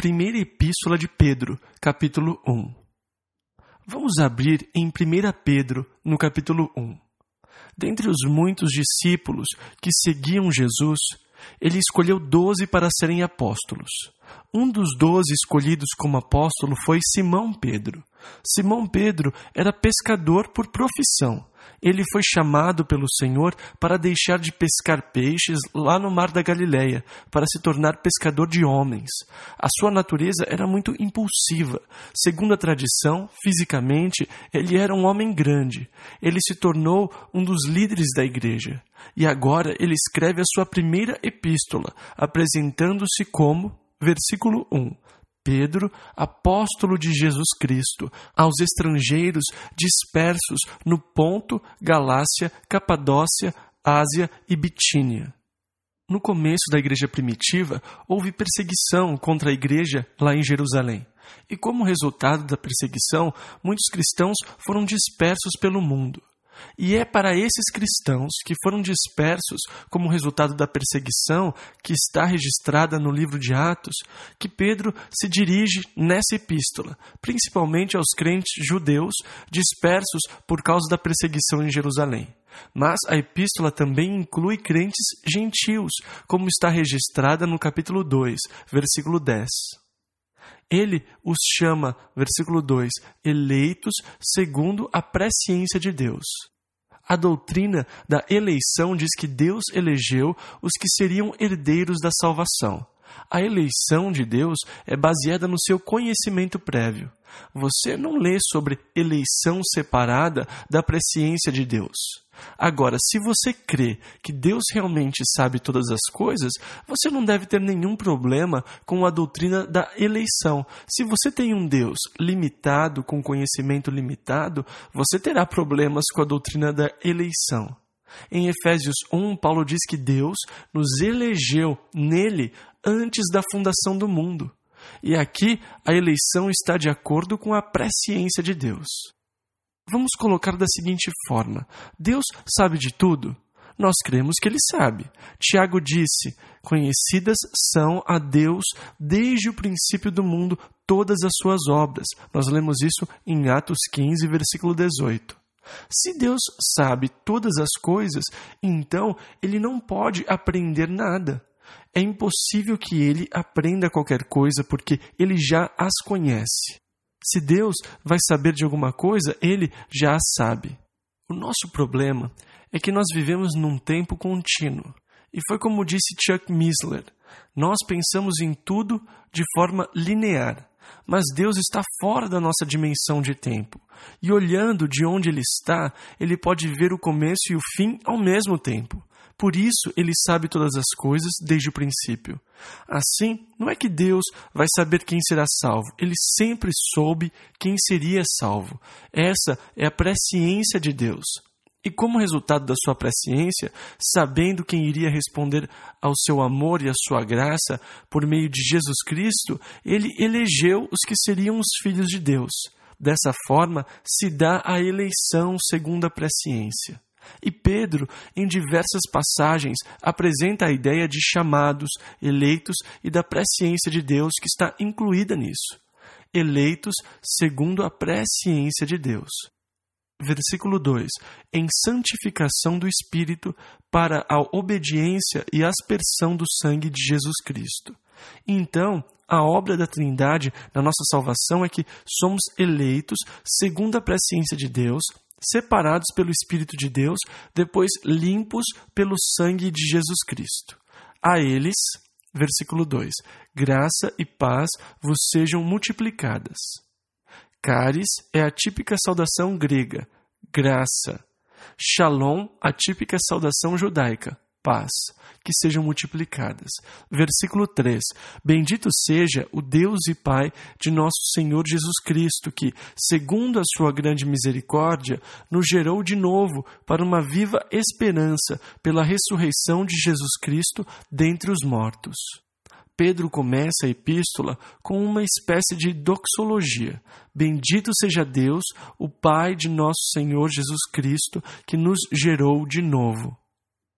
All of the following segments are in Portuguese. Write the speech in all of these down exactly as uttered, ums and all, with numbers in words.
Primeira Epístola de Pedro, capítulo um. Vamos abrir em Primeira Pedro, no capítulo um. Dentre os muitos discípulos que seguiam Jesus, ele escolheu doze para serem apóstolos. Um dos doze escolhidos como apóstolo foi Simão Pedro. Simão Pedro era pescador por profissão. Ele foi chamado pelo Senhor para deixar de pescar peixes lá no mar da Galileia, para se tornar pescador de homens. A sua natureza era muito impulsiva. Segundo a tradição, fisicamente, ele era um homem grande. Ele se tornou um dos líderes da igreja. E agora ele escreve a sua primeira epístola, apresentando-se como, versículo um, Pedro, apóstolo de Jesus Cristo, aos estrangeiros dispersos no Ponto, Galácia, Capadócia, Ásia e Bitínia. No começo da igreja primitiva, houve perseguição contra a igreja lá em Jerusalém. E como resultado da perseguição, muitos cristãos foram dispersos pelo mundo. E é para esses cristãos que foram dispersos como resultado da perseguição que está registrada no livro de Atos, que Pedro se dirige nessa epístola, principalmente aos crentes judeus dispersos por causa da perseguição em Jerusalém. Mas a epístola também inclui crentes gentios, como está registrada no capítulo dois, versículo dez. Ele os chama, versículo dois, eleitos segundo a presciência de Deus. A doutrina da eleição diz que Deus elegeu os que seriam herdeiros da salvação. A eleição de Deus é baseada no seu conhecimento prévio. Você não lê sobre eleição separada da presciência de Deus. Agora, se você crê que Deus realmente sabe todas as coisas, você não deve ter nenhum problema com a doutrina da eleição. Se você tem um Deus limitado, com conhecimento limitado, você terá problemas com a doutrina da eleição. Em Efésios um, Paulo diz que Deus nos elegeu nele antes da fundação do mundo. E aqui a eleição está de acordo com a presciência de Deus. Vamos colocar da seguinte forma: Deus sabe de tudo? Nós cremos que Ele sabe. Tiago disse: conhecidas são a Deus desde o princípio do mundo todas as suas obras. Nós lemos isso em Atos quinze, versículo dezoito. Se Deus sabe todas as coisas, então Ele não pode aprender nada. É impossível que Ele aprenda qualquer coisa, porque Ele já as conhece. Se Deus vai saber de alguma coisa, Ele já a sabe. O nosso problema é que nós vivemos num tempo contínuo. E foi como disse Chuck Missler: nós pensamos em tudo de forma linear. Mas Deus está fora da nossa dimensão de tempo. E olhando de onde Ele está, Ele pode ver o começo e o fim ao mesmo tempo. Por isso, Ele sabe todas as coisas desde o princípio. Assim, não é que Deus vai saber quem será salvo. Ele sempre soube quem seria salvo. Essa é a presciência de Deus. E como resultado da sua presciência, sabendo quem iria responder ao seu amor e à sua graça por meio de Jesus Cristo, Ele elegeu os que seriam os filhos de Deus. Dessa forma, se dá a eleição segundo a presciência. E Pedro, em diversas passagens, apresenta a ideia de chamados, eleitos e da presciência de Deus que está incluída nisso. Eleitos segundo a presciência de Deus. Versículo dois. Em santificação do Espírito para a obediência e aspersão do sangue de Jesus Cristo. Então, a obra da Trindade na nossa salvação é que somos eleitos segundo a presciência de Deus, separados pelo Espírito de Deus, depois limpos pelo sangue de Jesus Cristo. A eles, versículo dois, graça e paz vos sejam multiplicadas. Caris é a típica saudação grega, graça. Shalom, a típica saudação judaica, paz, que sejam multiplicadas. Versículo três. Bendito seja o Deus e Pai de nosso Senhor Jesus Cristo, que, segundo a sua grande misericórdia, nos gerou de novo para uma viva esperança pela ressurreição de Jesus Cristo dentre os mortos. Pedro começa a epístola com uma espécie de doxologia. Bendito seja Deus, o Pai de nosso Senhor Jesus Cristo, que nos gerou de novo.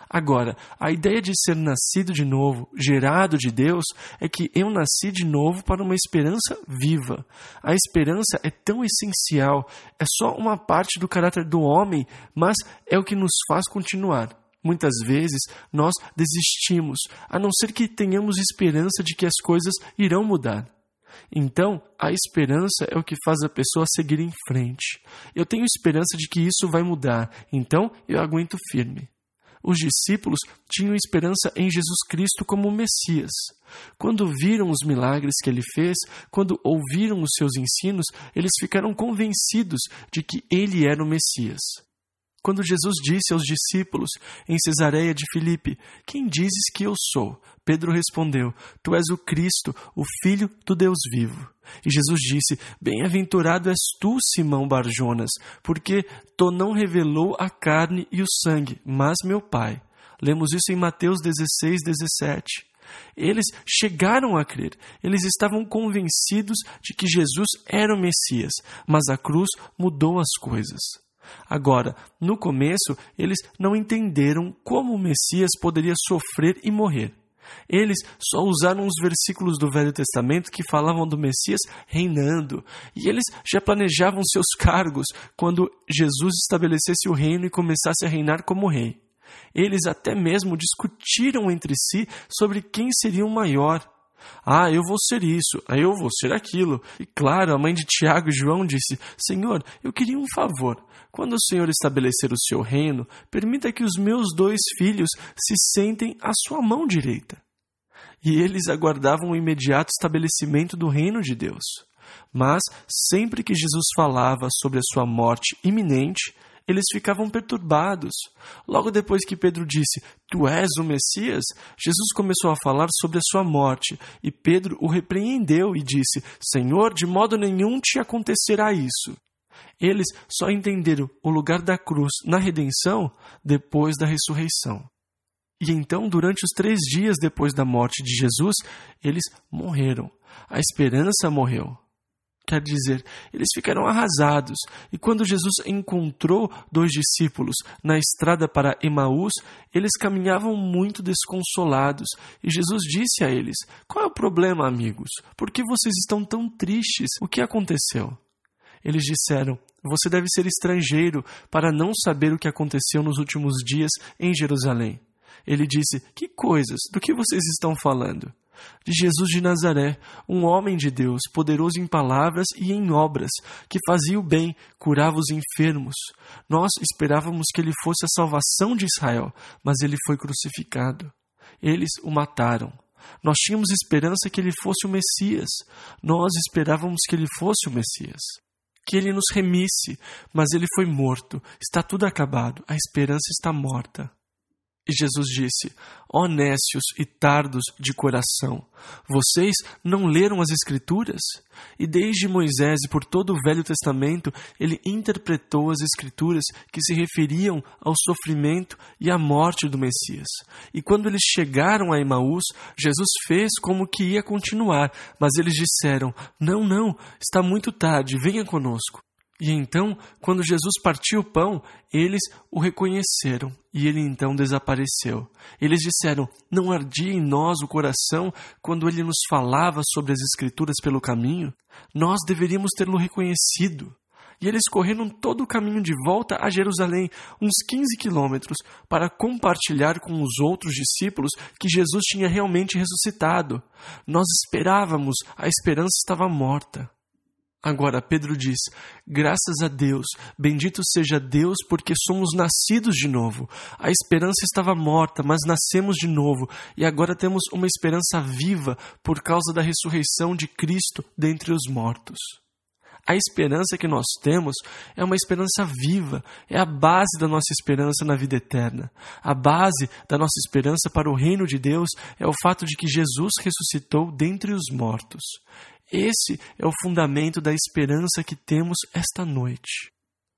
Agora, a ideia de ser nascido de novo, gerado de Deus, é que eu nasci de novo para uma esperança viva. A esperança é tão essencial, é só uma parte do caráter do homem, mas é o que nos faz continuar. Muitas vezes nós desistimos, a não ser que tenhamos esperança de que as coisas irão mudar. Então, a esperança é o que faz a pessoa seguir em frente. Eu tenho esperança de que isso vai mudar, então eu aguento firme. Os discípulos tinham esperança em Jesus Cristo como o Messias. Quando viram os milagres que ele fez, quando ouviram os seus ensinos, eles ficaram convencidos de que ele era o Messias. Quando Jesus disse aos discípulos em Cesareia de Filipe: "Quem dizes que eu sou?", Pedro respondeu: "Tu és o Cristo, o Filho do Deus vivo." E Jesus disse: "Bem-aventurado és tu, Simão Barjonas, porque tu não revelou a carne e o sangue, mas meu Pai." Lemos isso em Mateus dezesseis, dezessete. Eles chegaram a crer, eles estavam convencidos de que Jesus era o Messias, mas a cruz mudou as coisas. Agora, no começo, eles não entenderam como o Messias poderia sofrer e morrer. Eles só usaram os versículos do Velho Testamento que falavam do Messias reinando, e eles já planejavam seus cargos quando Jesus estabelecesse o reino e começasse a reinar como rei. Eles até mesmo discutiram entre si sobre quem seria o maior. "Ah, eu vou ser isso, ah, eu vou ser aquilo." E claro, a mãe de Tiago e João disse: "Senhor, eu queria um favor. Quando o Senhor estabelecer o seu reino, permita que os meus dois filhos se sentem à sua mão direita." E eles aguardavam o imediato estabelecimento do reino de Deus. Mas, sempre que Jesus falava sobre a sua morte iminente, eles ficavam perturbados. Logo depois que Pedro disse: "Tu és o Messias", Jesus começou a falar sobre a sua morte, e Pedro o repreendeu e disse: "Senhor, de modo nenhum te acontecerá isso." Eles só entenderam o lugar da cruz na redenção depois da ressurreição. E então, durante os três dias depois da morte de Jesus, eles morreram. A esperança morreu. Quer dizer, eles ficaram arrasados. E quando Jesus encontrou dois discípulos na estrada para Emaús, eles caminhavam muito desconsolados. E Jesus disse a eles: "Qual é o problema, amigos? Por que vocês estão tão tristes? O que aconteceu?" Eles disseram: "Você deve ser estrangeiro para não saber o que aconteceu nos últimos dias em Jerusalém." Ele disse: "Que coisas? Do que vocês estão falando?" "De Jesus de Nazaré, um homem de Deus, poderoso em palavras e em obras, que fazia o bem, curava os enfermos. Nós esperávamos que ele fosse a salvação de Israel, mas ele foi crucificado. Eles o mataram. Nós tínhamos esperança que ele fosse o Messias. Nós esperávamos que ele fosse o Messias, que ele nos remisse, mas ele foi morto. Está tudo acabado, a esperança está morta." E Jesus disse: "Ó nécios e tardos de coração, vocês não leram as Escrituras?" E desde Moisés e por todo o Velho Testamento, ele interpretou as Escrituras que se referiam ao sofrimento e à morte do Messias. E quando eles chegaram a Emaús, Jesus fez como que ia continuar, mas eles disseram: "Não, não, está muito tarde, venha conosco." E então, quando Jesus partiu o pão, eles o reconheceram, e ele então desapareceu. Eles disseram: "Não ardia em nós o coração quando ele nos falava sobre as Escrituras pelo caminho? Nós deveríamos tê-lo reconhecido." E eles correram todo o caminho de volta a Jerusalém, uns quinze quilômetros, para compartilhar com os outros discípulos que Jesus tinha realmente ressuscitado. Nós esperávamos, a esperança estava morta. Agora Pedro diz: "Graças a Deus, bendito seja Deus, porque somos nascidos de novo. A esperança estava morta, mas nascemos de novo, e agora temos uma esperança viva por causa da ressurreição de Cristo dentre os mortos." A esperança que nós temos é uma esperança viva, é a base da nossa esperança na vida eterna. A base da nossa esperança para o reino de Deus é o fato de que Jesus ressuscitou dentre os mortos. Esse é o fundamento da esperança que temos esta noite.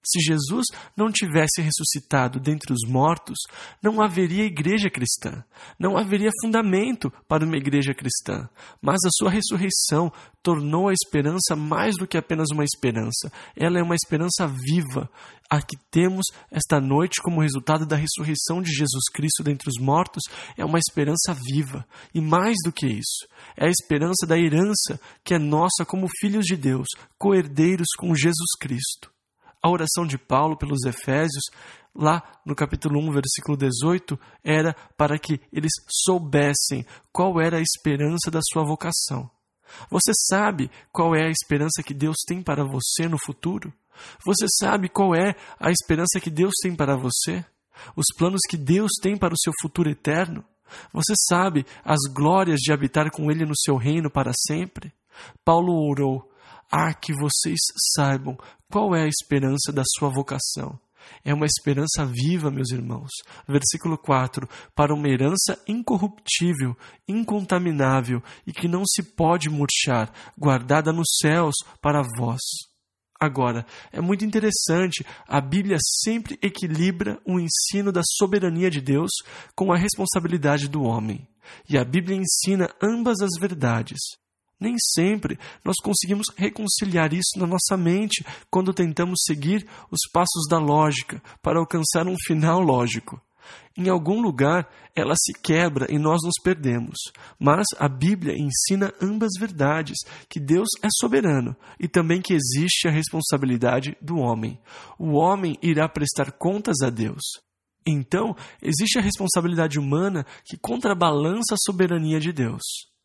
Se Jesus não tivesse ressuscitado dentre os mortos, não haveria igreja cristã, não haveria fundamento para uma igreja cristã. Mas a sua ressurreição tornou a esperança mais do que apenas uma esperança. Ela é uma esperança viva, a que temos esta noite como resultado da ressurreição de Jesus Cristo dentre os mortos. É uma esperança viva, e mais do que isso, é a esperança da herança que é nossa como filhos de Deus, co-herdeiros com Jesus Cristo. A oração de Paulo pelos Efésios, lá no capítulo um, versículo dezoito, era para que eles soubessem qual era a esperança da sua vocação. Você sabe qual é a esperança que Deus tem para você no futuro? Você sabe qual é a esperança que Deus tem para você? Os planos que Deus tem para o seu futuro eterno? Você sabe as glórias de habitar com Ele no seu reino para sempre? Paulo orou: ah, que vocês saibam qual é a esperança da sua vocação. É uma esperança viva, meus irmãos. Versículo quatro. Para uma herança incorruptível, incontaminável e que não se pode murchar, guardada nos céus para vós. Agora, é muito interessante, a Bíblia sempre equilibra o ensino da soberania de Deus com a responsabilidade do homem. E a Bíblia ensina ambas as verdades. Nem sempre nós conseguimos reconciliar isso na nossa mente quando tentamos seguir os passos da lógica para alcançar um final lógico. Em algum lugar ela se quebra e nós nos perdemos. Mas a Bíblia ensina ambas verdades, que Deus é soberano e também que existe a responsabilidade do homem. O homem irá prestar contas a Deus. Então, existe a responsabilidade humana que contrabalança a soberania de Deus.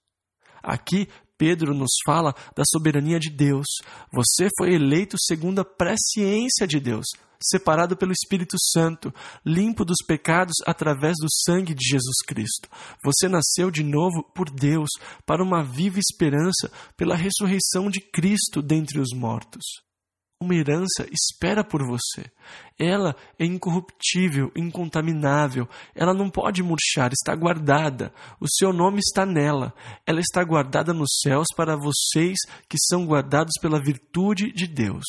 Aqui, Pedro nos fala da soberania de Deus. Você foi eleito segundo a presciência de Deus, separado pelo Espírito Santo, limpo dos pecados através do sangue de Jesus Cristo. Você nasceu de novo por Deus, para uma viva esperança pela ressurreição de Cristo dentre os mortos. Uma herança espera por você. Ela é incorruptível, incontaminável. Ela não pode murchar, está guardada. O seu nome está nela. Ela está guardada nos céus para vocês que são guardados pela virtude de Deus.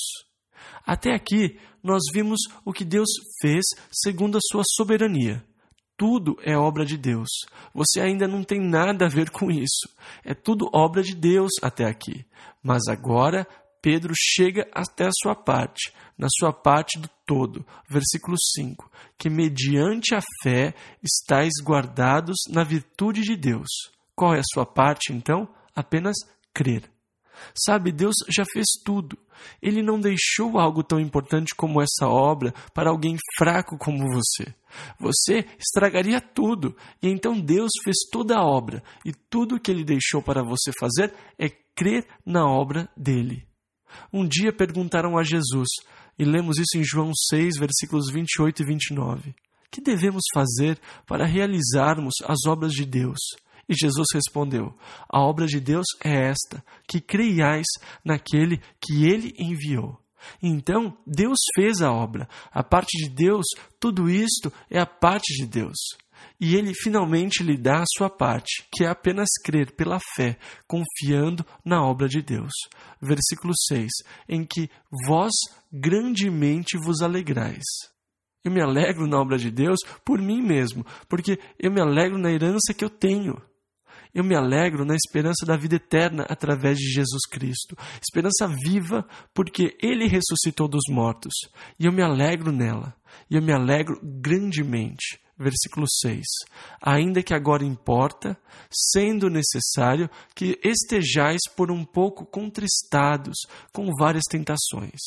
Até aqui, nós vimos o que Deus fez segundo a sua soberania. Tudo é obra de Deus. Você ainda não tem nada a ver com isso. É tudo obra de Deus até aqui. Mas agora, Pedro chega até a sua parte, na sua parte do todo, versículo cinco, que mediante a fé estáis guardados na virtude de Deus. Qual é a sua parte, então? Apenas crer. Sabe, Deus já fez tudo. Ele não deixou algo tão importante como essa obra para alguém fraco como você. Você estragaria tudo, e então Deus fez toda a obra, e tudo o que Ele deixou para você fazer é crer na obra dEle. Um dia perguntaram a Jesus, e lemos isso em João seis, versículos vinte e oito e vinte e nove. Que devemos fazer para realizarmos as obras de Deus? E Jesus respondeu, a obra de Deus é esta, que creiais naquele que Ele enviou. Então, Deus fez a obra. A parte de Deus, tudo isto é a parte de Deus. E Ele finalmente lhe dá a sua parte, que é apenas crer pela fé, confiando na obra de Deus. Versículo seis, em que vós grandemente vos alegrais. Eu me alegro na obra de Deus por mim mesmo, porque eu me alegro na herança que eu tenho. Eu me alegro na esperança da vida eterna através de Jesus Cristo. Esperança viva porque Ele ressuscitou dos mortos. E eu me alegro nela. E eu me alegro grandemente. Versículo seis. Ainda que agora importa, sendo necessário que estejais por um pouco contristados com várias tentações.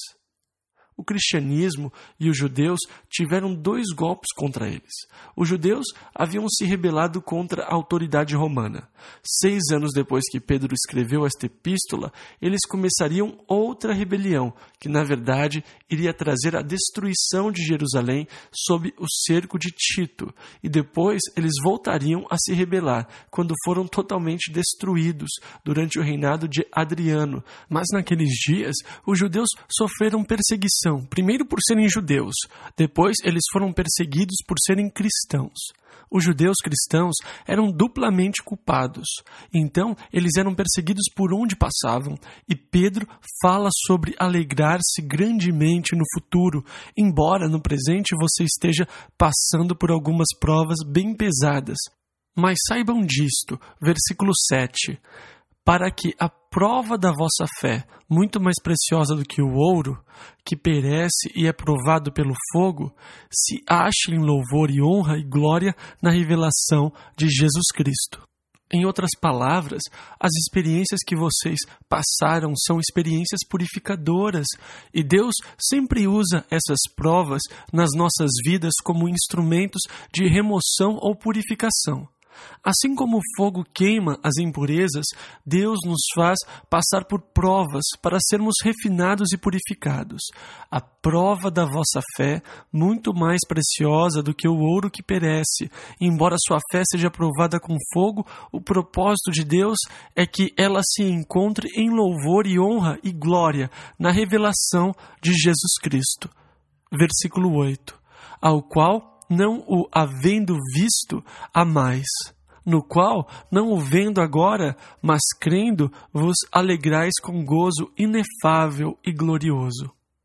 O cristianismo e os judeus tiveram dois golpes contra eles. Os judeus haviam se rebelado contra a autoridade romana. Seis anos depois que Pedro escreveu esta epístola, eles começariam outra rebelião, que na verdade iria trazer a destruição de Jerusalém sob o cerco de Tito. E depois eles voltariam a se rebelar, quando foram totalmente destruídos durante o reinado de Adriano. Mas naqueles dias, os judeus sofreram perseguição perseguição, primeiro por serem judeus, depois eles foram perseguidos por serem cristãos. Os judeus cristãos eram duplamente culpados, então eles eram perseguidos por onde passavam, e Pedro fala sobre alegrar-se grandemente no futuro, embora no presente você esteja passando por algumas provas bem pesadas. Mas saibam disto, versículo sete, para que a prova da vossa fé, muito mais preciosa do que o ouro, que perece e é provado pelo fogo, se ache em louvor e honra e glória na revelação de Jesus Cristo. Em outras palavras, as experiências que vocês passaram são experiências purificadoras, e Deus sempre usa essas provas nas nossas vidas como instrumentos de remoção ou purificação. Assim como o fogo queima as impurezas, Deus nos faz passar por provas para sermos refinados e purificados. A prova da vossa fé, muito mais preciosa do que o ouro que perece, embora sua fé seja provada com fogo, o propósito de Deus é que ela se encontre em louvor e honra e glória na revelação de Jesus Cristo. Versículo oito. Ao qual não o havendo visto, amais, no qual, não o vendo agora, mas crendo, vos alegrais com gozo inefável e glorioso.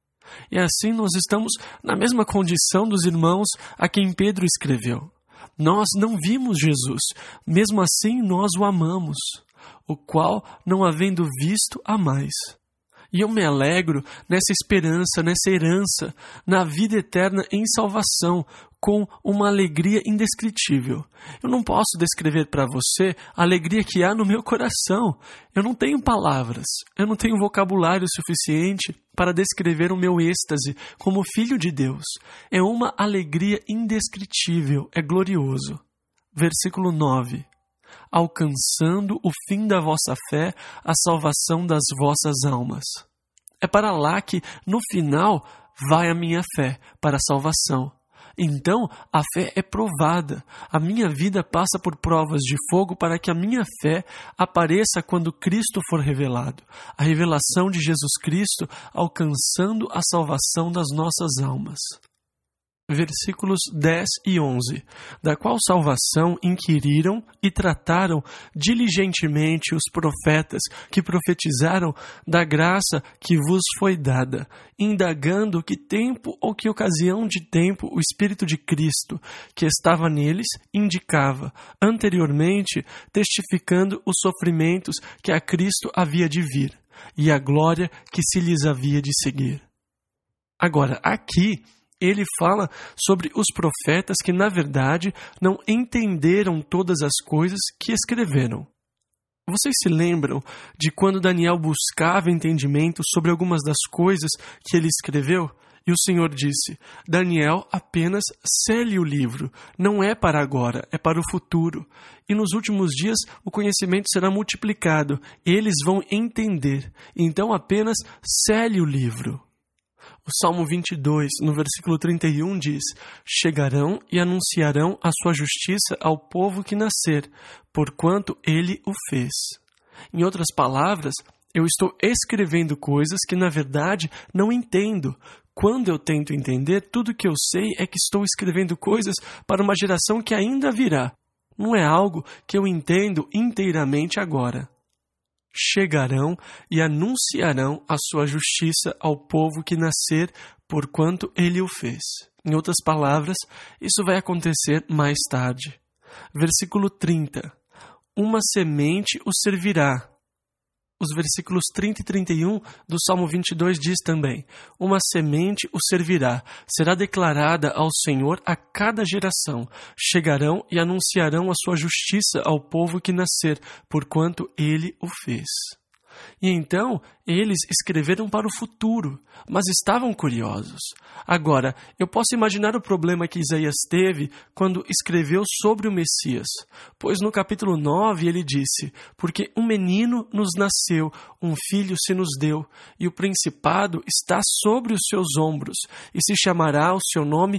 E assim nós estamos na mesma condição dos irmãos a quem Pedro escreveu. Nós não vimos Jesus, mesmo assim nós o amamos, o qual, não havendo visto, amais. E eu me alegro nessa esperança, nessa herança, na vida eterna em salvação, com uma alegria indescritível. Eu não posso descrever para você a alegria que há no meu coração. Eu não tenho palavras, eu não tenho vocabulário suficiente para descrever o meu êxtase como filho de Deus. É uma alegria indescritível, é glorioso. Versículo nove. Alcançando o fim da vossa fé, a salvação das vossas almas. É para lá que, no final, vai a minha fé, para a salvação. Então, a fé é provada. A minha vida passa por provas de fogo para que a minha fé apareça quando Cristo for revelado. A revelação de Jesus Cristo alcançando a salvação das nossas almas. Versículos dez e onze, da qual salvação inquiriram e trataram diligentemente os profetas que profetizaram da graça que vos foi dada, indagando que tempo ou que ocasião de tempo o Espírito de Cristo, que estava neles, indicava, anteriormente testificando os sofrimentos que a Cristo havia de vir, e a glória que se lhes havia de seguir. Agora, aqui, ele fala sobre os profetas que, na verdade, não entenderam todas as coisas que escreveram. Vocês se lembram de quando Daniel buscava entendimento sobre algumas das coisas que ele escreveu? E o Senhor disse, Daniel, apenas cele o livro, não é para agora, é para o futuro. E nos últimos dias o conhecimento será multiplicado, eles vão entender, então apenas cele o livro. O Salmo vinte e dois, no versículo trinta e um, diz, chegarão e anunciarão a sua justiça ao povo que nascer, porquanto ele o fez. Em outras palavras, eu estou escrevendo coisas que, na verdade, não entendo. Quando eu tento entender, tudo que eu sei é que estou escrevendo coisas para uma geração que ainda virá. Não é algo que eu entendo inteiramente agora. Chegarão e anunciarão a sua justiça ao povo que nascer, porquanto ele o fez. Em outras palavras, isso vai acontecer mais tarde. Versículo trinta. Uma semente o servirá. Os versículos trinta e trinta e um do Salmo vinte e dois diz também, uma semente o servirá, será declarada ao Senhor a cada geração, chegarão e anunciarão a sua justiça ao povo que nascer, porquanto ele o fez. E então, eles escreveram para o futuro, mas estavam curiosos. Agora, eu posso imaginar o problema que Isaías teve quando escreveu sobre o Messias. Pois no capítulo nove ele disse, porque um menino nos nasceu, um filho se nos deu, e o principado está sobre os seus ombros, e se chamará o seu nome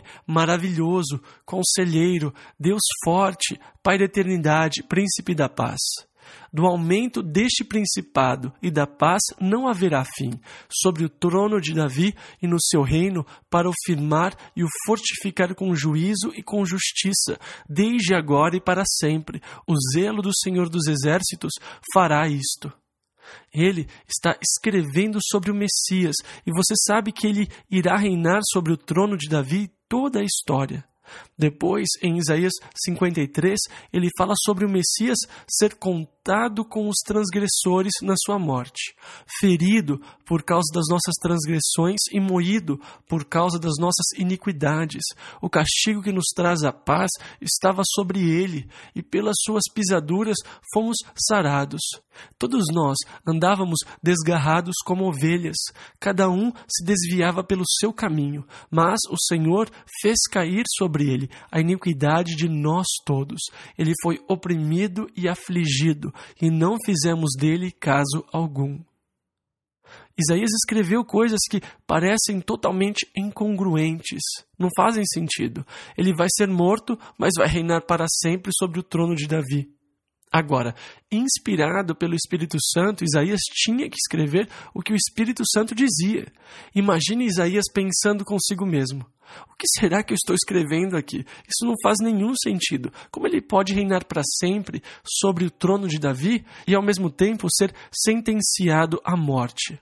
Maravilhoso, Conselheiro, Deus Forte, Pai da Eternidade, Príncipe da Paz. Do aumento deste principado e da paz não haverá fim, sobre o trono de Davi e no seu reino, para o firmar e o fortificar com juízo e com justiça, desde agora e para sempre. O zelo do Senhor dos Exércitos fará isto. Ele está escrevendo sobre o Messias, e você sabe que ele irá reinar sobre o trono de Davi toda a história. Depois, em Isaías cinquenta e três, ele fala sobre o Messias ser contado com os transgressores na sua morte, ferido por causa das nossas transgressões e moído por causa das nossas iniquidades. O castigo que nos traz a paz estava sobre ele, e pelas suas pisaduras fomos sarados. Todos nós andávamos desgarrados como ovelhas, cada um se desviava pelo seu caminho, mas o Senhor fez cair sobre ele a iniquidade de nós todos. Ele foi oprimido e afligido, e não fizemos dele caso algum. Isaías escreveu coisas que parecem totalmente incongruentes, não fazem sentido. Ele vai ser morto, mas vai reinar para sempre sobre o trono de Davi. Agora, inspirado pelo Espírito Santo, Isaías tinha que escrever o que o Espírito Santo dizia. Imagine Isaías pensando consigo mesmo: o que será que eu estou escrevendo aqui? Isso não faz nenhum sentido. Como ele pode reinar para sempre sobre o trono de Davi e ao mesmo tempo ser sentenciado à morte?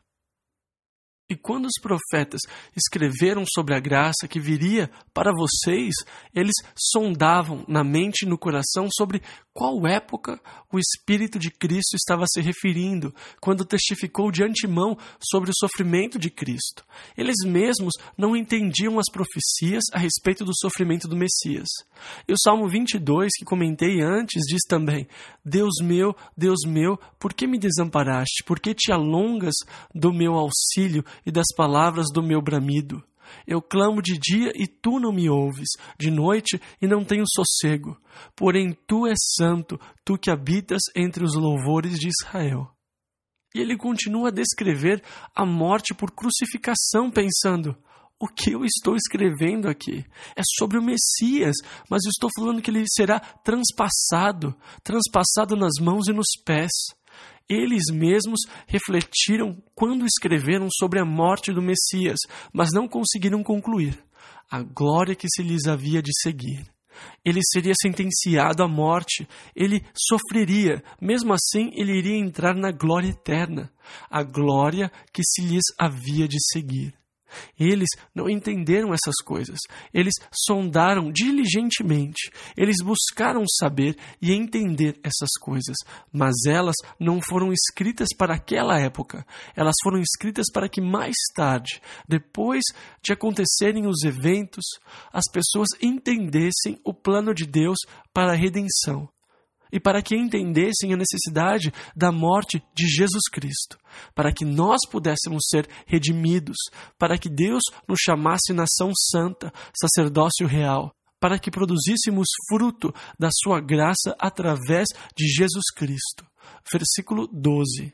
E quando os profetas escreveram sobre a graça que viria para vocês, eles sondavam na mente e no coração sobre qual época o Espírito de Cristo estava se referindo, quando testificou de antemão sobre o sofrimento de Cristo. Eles mesmos não entendiam as profecias a respeito do sofrimento do Messias. E o Salmo vinte e dois, que comentei antes, diz também: Deus meu, Deus meu, por que me desamparaste? Por que te alongas do meu auxílio e das palavras do meu bramido? Eu clamo de dia e tu não me ouves, de noite e não tenho sossego. Porém tu és santo, tu que habitas entre os louvores de Israel. E ele continua a descrever a morte por crucificação, pensando: o que eu estou escrevendo aqui? É sobre o Messias, mas eu estou falando que ele será transpassado, transpassado nas mãos e nos pés. Eles mesmos refletiram quando escreveram sobre a morte do Messias, mas não conseguiram concluir a glória que se lhes havia de seguir. Ele seria sentenciado à morte, ele sofreria, mesmo assim ele iria entrar na glória eterna, a glória que se lhes havia de seguir. Eles não entenderam essas coisas. Eles sondaram diligentemente. Eles buscaram saber e entender essas coisas. Mas elas não foram escritas para aquela época. Elas foram escritas para que mais tarde, depois de acontecerem os eventos, as pessoas entendessem o plano de Deus para a redenção. E para que entendessem a necessidade da morte de Jesus Cristo, para que nós pudéssemos ser redimidos, para que Deus nos chamasse nação santa, sacerdócio real, para que produzíssemos fruto da sua graça através de Jesus Cristo. Versículo doze.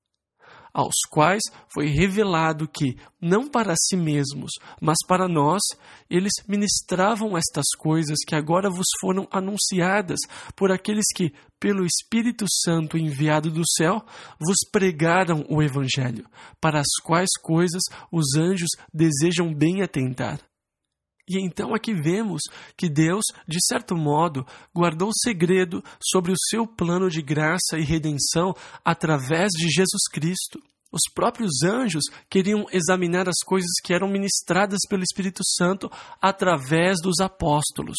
Aos quais foi revelado que, não para si mesmos, mas para nós, eles ministravam estas coisas que agora vos foram anunciadas por aqueles que, pelo Espírito Santo enviado do céu, vos pregaram o Evangelho, para as quais coisas os anjos desejam bem atentar. E então aqui vemos que Deus, de certo modo, guardou segredo sobre o seu plano de graça e redenção através de Jesus Cristo. Os próprios anjos queriam examinar as coisas que eram ministradas pelo Espírito Santo através dos apóstolos.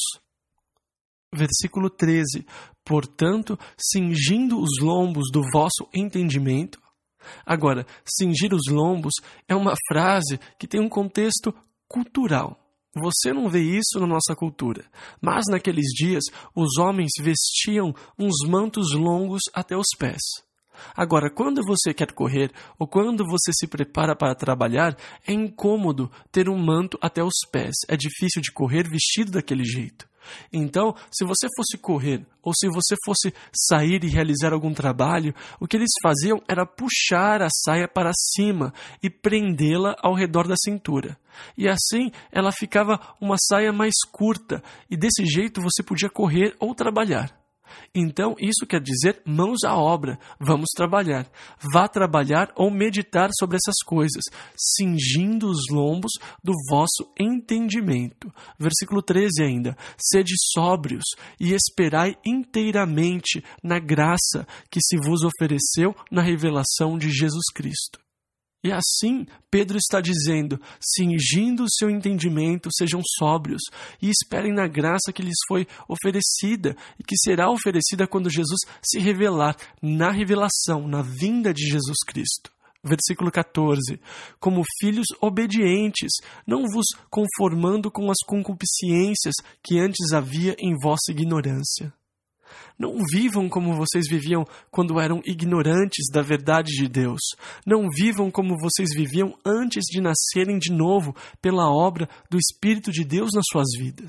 Versículo treze. Portanto, cingindo os lombos do vosso entendimento. Agora, cingir os lombos é uma frase que tem um contexto cultural. Você não vê isso na nossa cultura, mas naqueles dias os homens vestiam uns mantos longos até os pés. Agora, quando você quer correr ou quando você se prepara para trabalhar, é incômodo ter um manto até os pés. É difícil de correr vestido daquele jeito. Então, se você fosse correr ou se você fosse sair e realizar algum trabalho, o que eles faziam era puxar a saia para cima e prendê-la ao redor da cintura. E assim ela ficava uma saia mais curta e desse jeito você podia correr ou trabalhar. Então, isso quer dizer mãos à obra, vamos trabalhar. Vá trabalhar ou meditar sobre essas coisas, cingindo os lombos do vosso entendimento. Versículo treze ainda, sede sóbrios e esperai inteiramente na graça que se vos ofereceu na revelação de Jesus Cristo. E assim, Pedro está dizendo, cingindo o seu entendimento, sejam sóbrios e esperem na graça que lhes foi oferecida e que será oferecida quando Jesus se revelar, na revelação, na vinda de Jesus Cristo. Versículo quatorze, como filhos obedientes, não vos conformando com as concupiscências que antes havia em vossa ignorância. Não vivam como vocês viviam quando eram ignorantes da verdade de Deus. Não vivam como vocês viviam antes de nascerem de novo pela obra do Espírito de Deus nas suas vidas.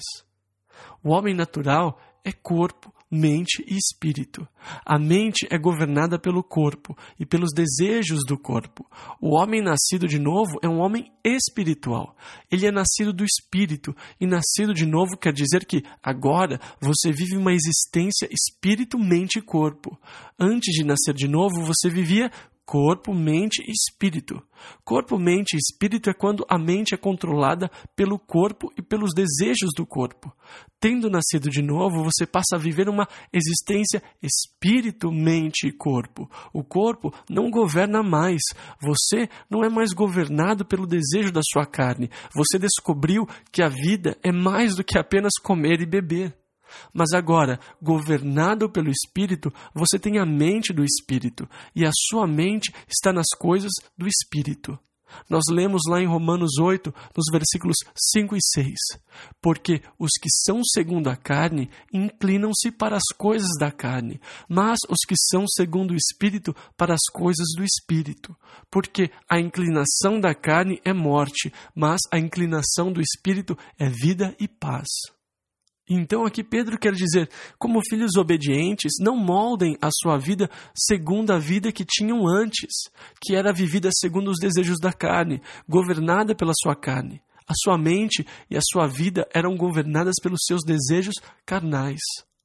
O homem natural é corpo, mente e espírito. A mente é governada pelo corpo e pelos desejos do corpo. O homem nascido de novo é um homem espiritual. Ele é nascido do espírito e nascido de novo quer dizer que agora você vive uma existência espírito, mente e corpo. Antes de nascer de novo, você vivia corpo, mente e espírito. Corpo, mente e espírito é quando a mente é controlada pelo corpo e pelos desejos do corpo. Tendo nascido de novo, você passa a viver uma existência espírito, mente e corpo. O corpo não governa mais. Você não é mais governado pelo desejo da sua carne. Você descobriu que a vida é mais do que apenas comer e beber. Mas agora, governado pelo Espírito, você tem a mente do Espírito, e a sua mente está nas coisas do Espírito. Nós lemos lá em Romanos oito, nos versículos cinco e seis, porque os que são segundo a carne inclinam-se para as coisas da carne, mas os que são segundo o Espírito para as coisas do Espírito. Porque a inclinação da carne é morte, mas a inclinação do Espírito é vida e paz. Então aqui Pedro quer dizer, como filhos obedientes, não moldem a sua vida segundo a vida que tinham antes, que era vivida segundo os desejos da carne, governada pela sua carne. A sua mente e a sua vida eram governadas pelos seus desejos carnais.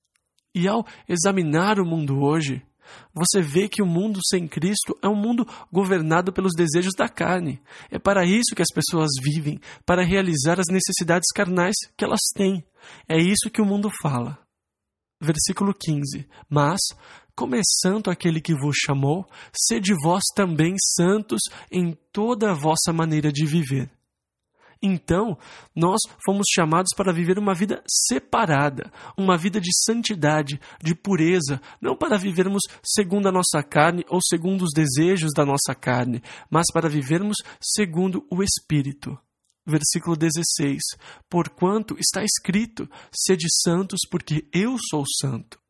E ao examinar o mundo hoje, você vê que o mundo sem Cristo é um mundo governado pelos desejos da carne. É para isso que as pessoas vivem, para realizar as necessidades carnais que elas têm. É isso que o mundo fala. Versículo quinze. Mas, como é santo aquele que vos chamou, sede vós também santos em toda a vossa maneira de viver. Então, nós fomos chamados para viver uma vida separada, uma vida de santidade, de pureza, não para vivermos segundo a nossa carne ou segundo os desejos da nossa carne, mas para vivermos segundo o Espírito. Versículo dezesseis. Porquanto está escrito, sede santos, porque eu sou santo.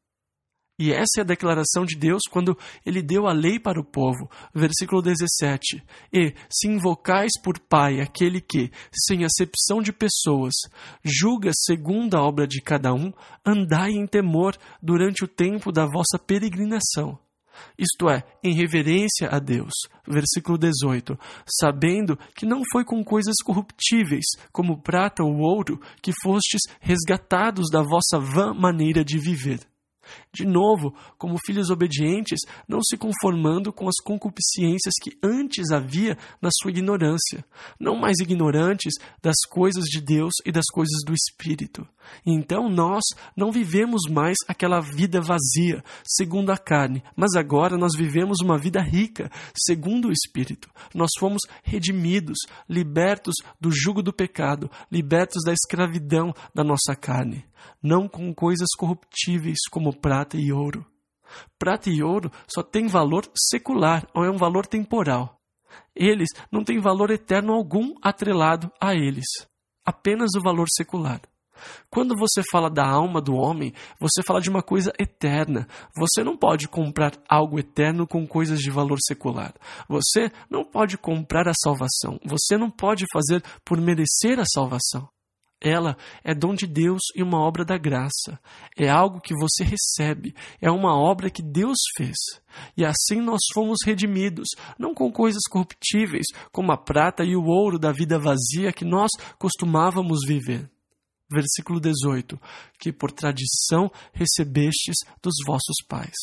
E essa é a declaração de Deus quando Ele deu a lei para o povo. Versículo dezessete. E, se invocais por Pai aquele que, sem acepção de pessoas, julga segundo a obra de cada um, andai em temor durante o tempo da vossa peregrinação. Isto é, em reverência a Deus. Versículo dezoito. Sabendo que não foi com coisas corruptíveis, como prata ou ouro, que fostes resgatados da vossa vã maneira de viver. De novo, como filhos obedientes, não se conformando com as concupiscências que antes havia na sua ignorância, não mais ignorantes das coisas de Deus e das coisas do Espírito. Então nós não vivemos mais aquela vida vazia, segundo a carne, mas agora nós vivemos uma vida rica, segundo o Espírito. Nós fomos redimidos, libertos do jugo do pecado, libertos da escravidão da nossa carne. Não com coisas corruptíveis como prata e ouro. Prata e ouro só têm valor secular, ou é um valor temporal. Eles não têm valor eterno algum atrelado a eles. Apenas o valor secular. Quando você fala da alma do homem, você fala de uma coisa eterna. Você não pode comprar algo eterno com coisas de valor secular. Você não pode comprar a salvação. Você não pode fazer por merecer a salvação. Ela é dom de Deus e uma obra da graça. É algo que você recebe. É uma obra que Deus fez. E assim nós fomos redimidos, não com coisas corruptíveis, como a prata e o ouro da vida vazia que nós costumávamos viver. Versículo dezoito, que por tradição recebestes dos vossos pais.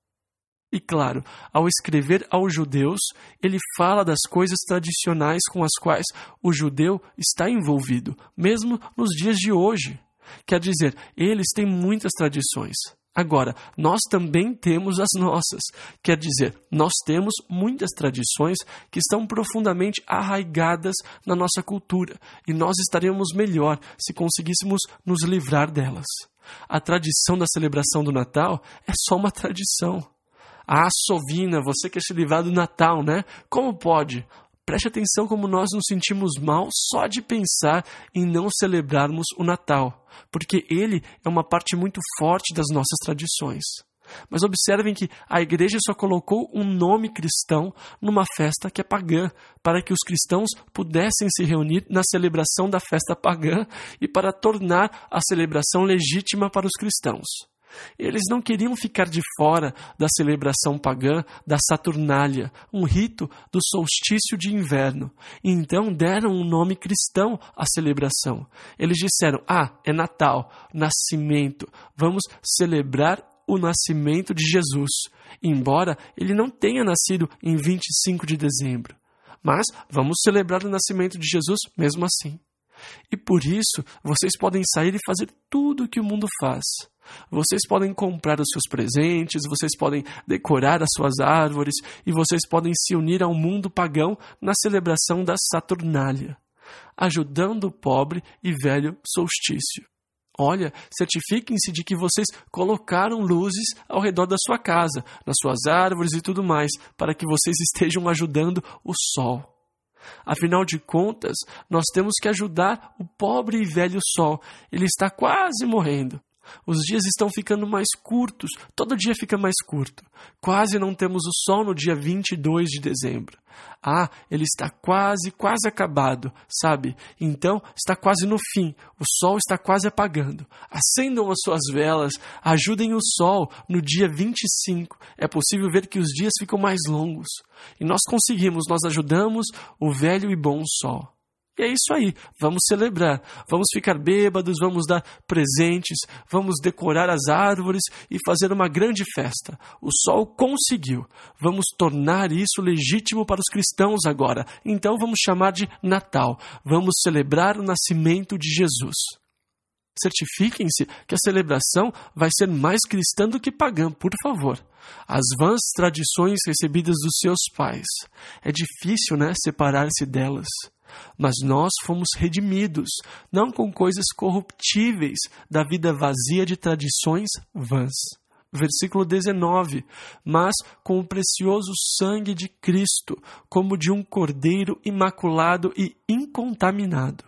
E claro, ao escrever aos judeus, ele fala das coisas tradicionais com as quais o judeu está envolvido, mesmo nos dias de hoje. Quer dizer, eles têm muitas tradições. Agora, nós também temos as nossas. Quer dizer, nós temos muitas tradições que estão profundamente arraigadas na nossa cultura, e nós estaremos melhor se conseguíssemos nos livrar delas. A tradição da celebração do Natal é só uma tradição. Ah, Sovina, você quer se livrar do Natal, né? Como pode? Preste atenção como nós nos sentimos mal só de pensar em não celebrarmos o Natal, porque ele é uma parte muito forte das nossas tradições. Mas observem que a igreja só colocou um nome cristão numa festa que é pagã, para que os cristãos pudessem se reunir na celebração da festa pagã e para tornar a celebração legítima para os cristãos. Eles não queriam ficar de fora da celebração pagã da Saturnália, um rito do solstício de inverno, e então deram um nome cristão à celebração. Eles disseram, ah, é Natal, nascimento, vamos celebrar o nascimento de Jesus, embora ele não tenha nascido em vinte e cinco de dezembro. Mas vamos celebrar o nascimento de Jesus mesmo assim. E por isso, vocês podem sair e fazer tudo o que o mundo faz. Vocês podem comprar os seus presentes, vocês podem decorar as suas árvores e vocês podem se unir ao mundo pagão na celebração da Saturnália, ajudando o pobre e velho solstício. Olha, certifiquem-se de que vocês colocaram luzes ao redor da sua casa, nas suas árvores e tudo mais, para que vocês estejam ajudando o sol. Afinal de contas, nós temos que ajudar o pobre e velho sol. Ele está quase morrendo. Os dias estão ficando mais curtos, todo dia fica mais curto. Quase não temos o sol no dia vinte e dois de dezembro. Ah, ele está quase, quase acabado, sabe? Então, está quase no fim, o sol está quase apagando. Acendam as suas velas, ajudem o sol no dia vinte e cinco. É possível ver que os dias ficam mais longos. E nós conseguimos, nós ajudamos o velho e bom sol. E é isso aí, vamos celebrar, vamos ficar bêbados, vamos dar presentes, vamos decorar as árvores e fazer uma grande festa. O sol conseguiu, vamos tornar isso legítimo para os cristãos agora, então vamos chamar de Natal, vamos celebrar o nascimento de Jesus. Certifiquem-se que a celebração vai ser mais cristã do que pagã, por favor. As vãs tradições recebidas dos seus pais. É difícil, né, separar-se delas. Mas nós fomos redimidos, não com coisas corruptíveis da vida vazia de tradições vãs. Versículo dezenove, mas com o precioso sangue de Cristo, como de um cordeiro imaculado e incontaminado.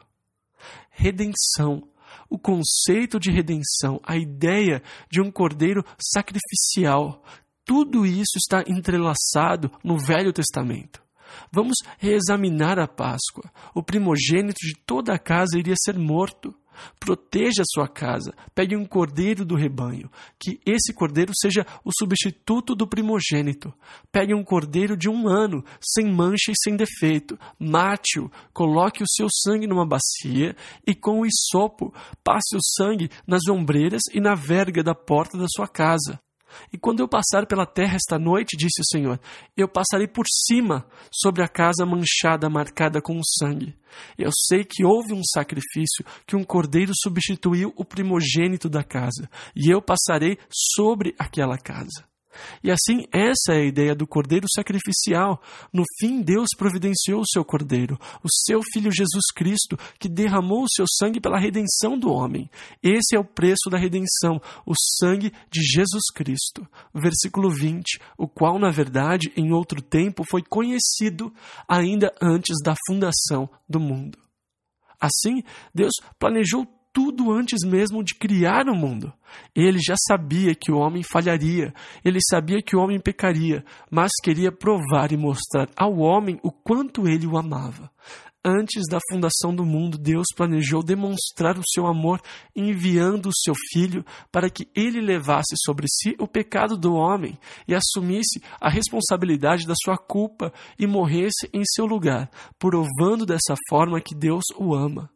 Redenção. O conceito de redenção, a ideia de um cordeiro sacrificial, tudo isso está entrelaçado no Velho Testamento. Vamos reexaminar a Páscoa. O primogênito de toda a casa iria ser morto. Proteja a sua casa. Pegue um cordeiro do rebanho. Que esse cordeiro seja o substituto do primogênito. Pegue um cordeiro de um ano, sem mancha e sem defeito. Mate-o. Coloque o seu sangue numa bacia e com o hisopo passe o sangue nas ombreiras e na verga da porta da sua casa. E quando eu passar pela terra esta noite, disse o Senhor, eu passarei por cima sobre a casa manchada, marcada com o sangue. Eu sei que houve um sacrifício, que um cordeiro substituiu o primogênito da casa, e eu passarei sobre aquela casa. E assim, essa é a ideia do cordeiro sacrificial. No fim, Deus providenciou o seu cordeiro, o seu Filho Jesus Cristo, que derramou o seu sangue pela redenção do homem. Esse é o preço da redenção, o sangue de Jesus Cristo. Versículo vinte, o qual, na verdade, em outro tempo foi conhecido ainda antes da fundação do mundo. Assim, Deus planejou tudo antes mesmo de criar o mundo. Ele já sabia que o homem falharia, ele sabia que o homem pecaria, mas queria provar e mostrar ao homem o quanto ele o amava. Antes da fundação do mundo, Deus planejou demonstrar o seu amor enviando o seu Filho para que ele levasse sobre si o pecado do homem e assumisse a responsabilidade da sua culpa e morresse em seu lugar, provando dessa forma que Deus o ama.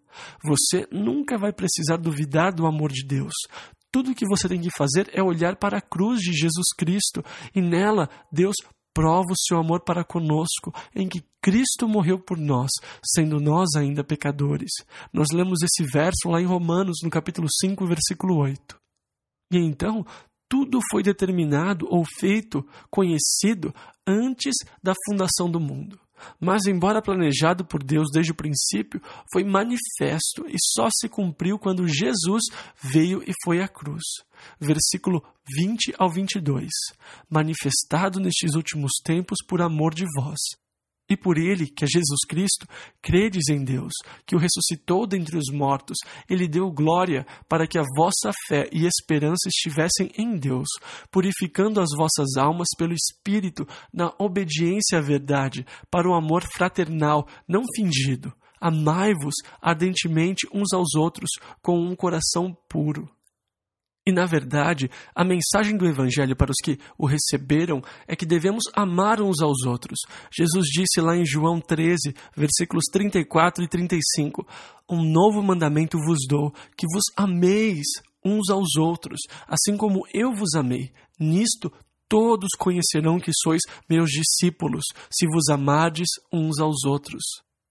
Você nunca vai precisar duvidar do amor de Deus. Tudo o que você tem que fazer é olhar para a cruz de Jesus Cristo e nela Deus prova o seu amor para conosco, em que Cristo morreu por nós, sendo nós ainda pecadores. Nós lemos esse verso lá em Romanos, no capítulo cinco, versículo oito. E então, tudo foi determinado ou feito, conhecido, antes da fundação do mundo. Mas, embora planejado por Deus desde o princípio, foi manifesto e só se cumpriu quando Jesus veio e foi à cruz. Versículo vinte ao vinte e dois. Manifestado nestes últimos tempos por amor de vós. E por ele, que é Jesus Cristo, credes em Deus, que o ressuscitou dentre os mortos, ele deu glória para que a vossa fé e esperança estivessem em Deus, purificando as vossas almas pelo Espírito, na obediência à verdade, para o amor fraternal, não fingido. Amai-vos ardentemente uns aos outros, com um coração puro. E, na verdade, a mensagem do Evangelho para os que o receberam é que devemos amar uns aos outros. Jesus disse lá em João treze, versículos trinta e quatro e trinta e cinco, um novo mandamento vos dou, que vos ameis uns aos outros, assim como eu vos amei. Nisto todos conhecerão que sois meus discípulos, se vos amardes uns aos outros.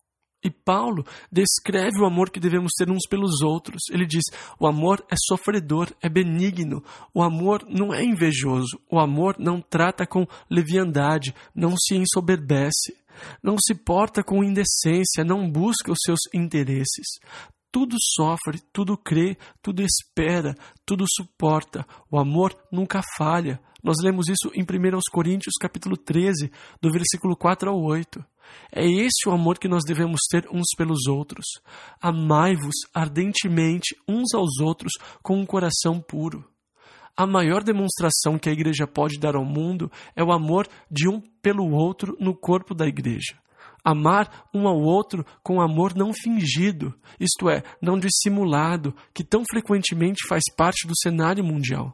E Paulo descreve o amor que devemos ter uns pelos outros. Ele diz, o amor é sofredor, é benigno, o amor não é invejoso, o amor não trata com leviandade, não se ensoberbece, não se porta com indecência, não busca os seus interesses. Tudo sofre, tudo crê, tudo espera, tudo suporta. O amor nunca falha. Nós lemos isso em primeira Coríntios, capítulo treze, do versículo quatro ao oito. É esse o amor que nós devemos ter uns pelos outros. Amai-vos ardentemente uns aos outros com um coração puro. A maior demonstração que a igreja pode dar ao mundo é o amor de um pelo outro no corpo da igreja. Amar um ao outro com amor não fingido, isto é, não dissimulado, que tão frequentemente faz parte do cenário mundial.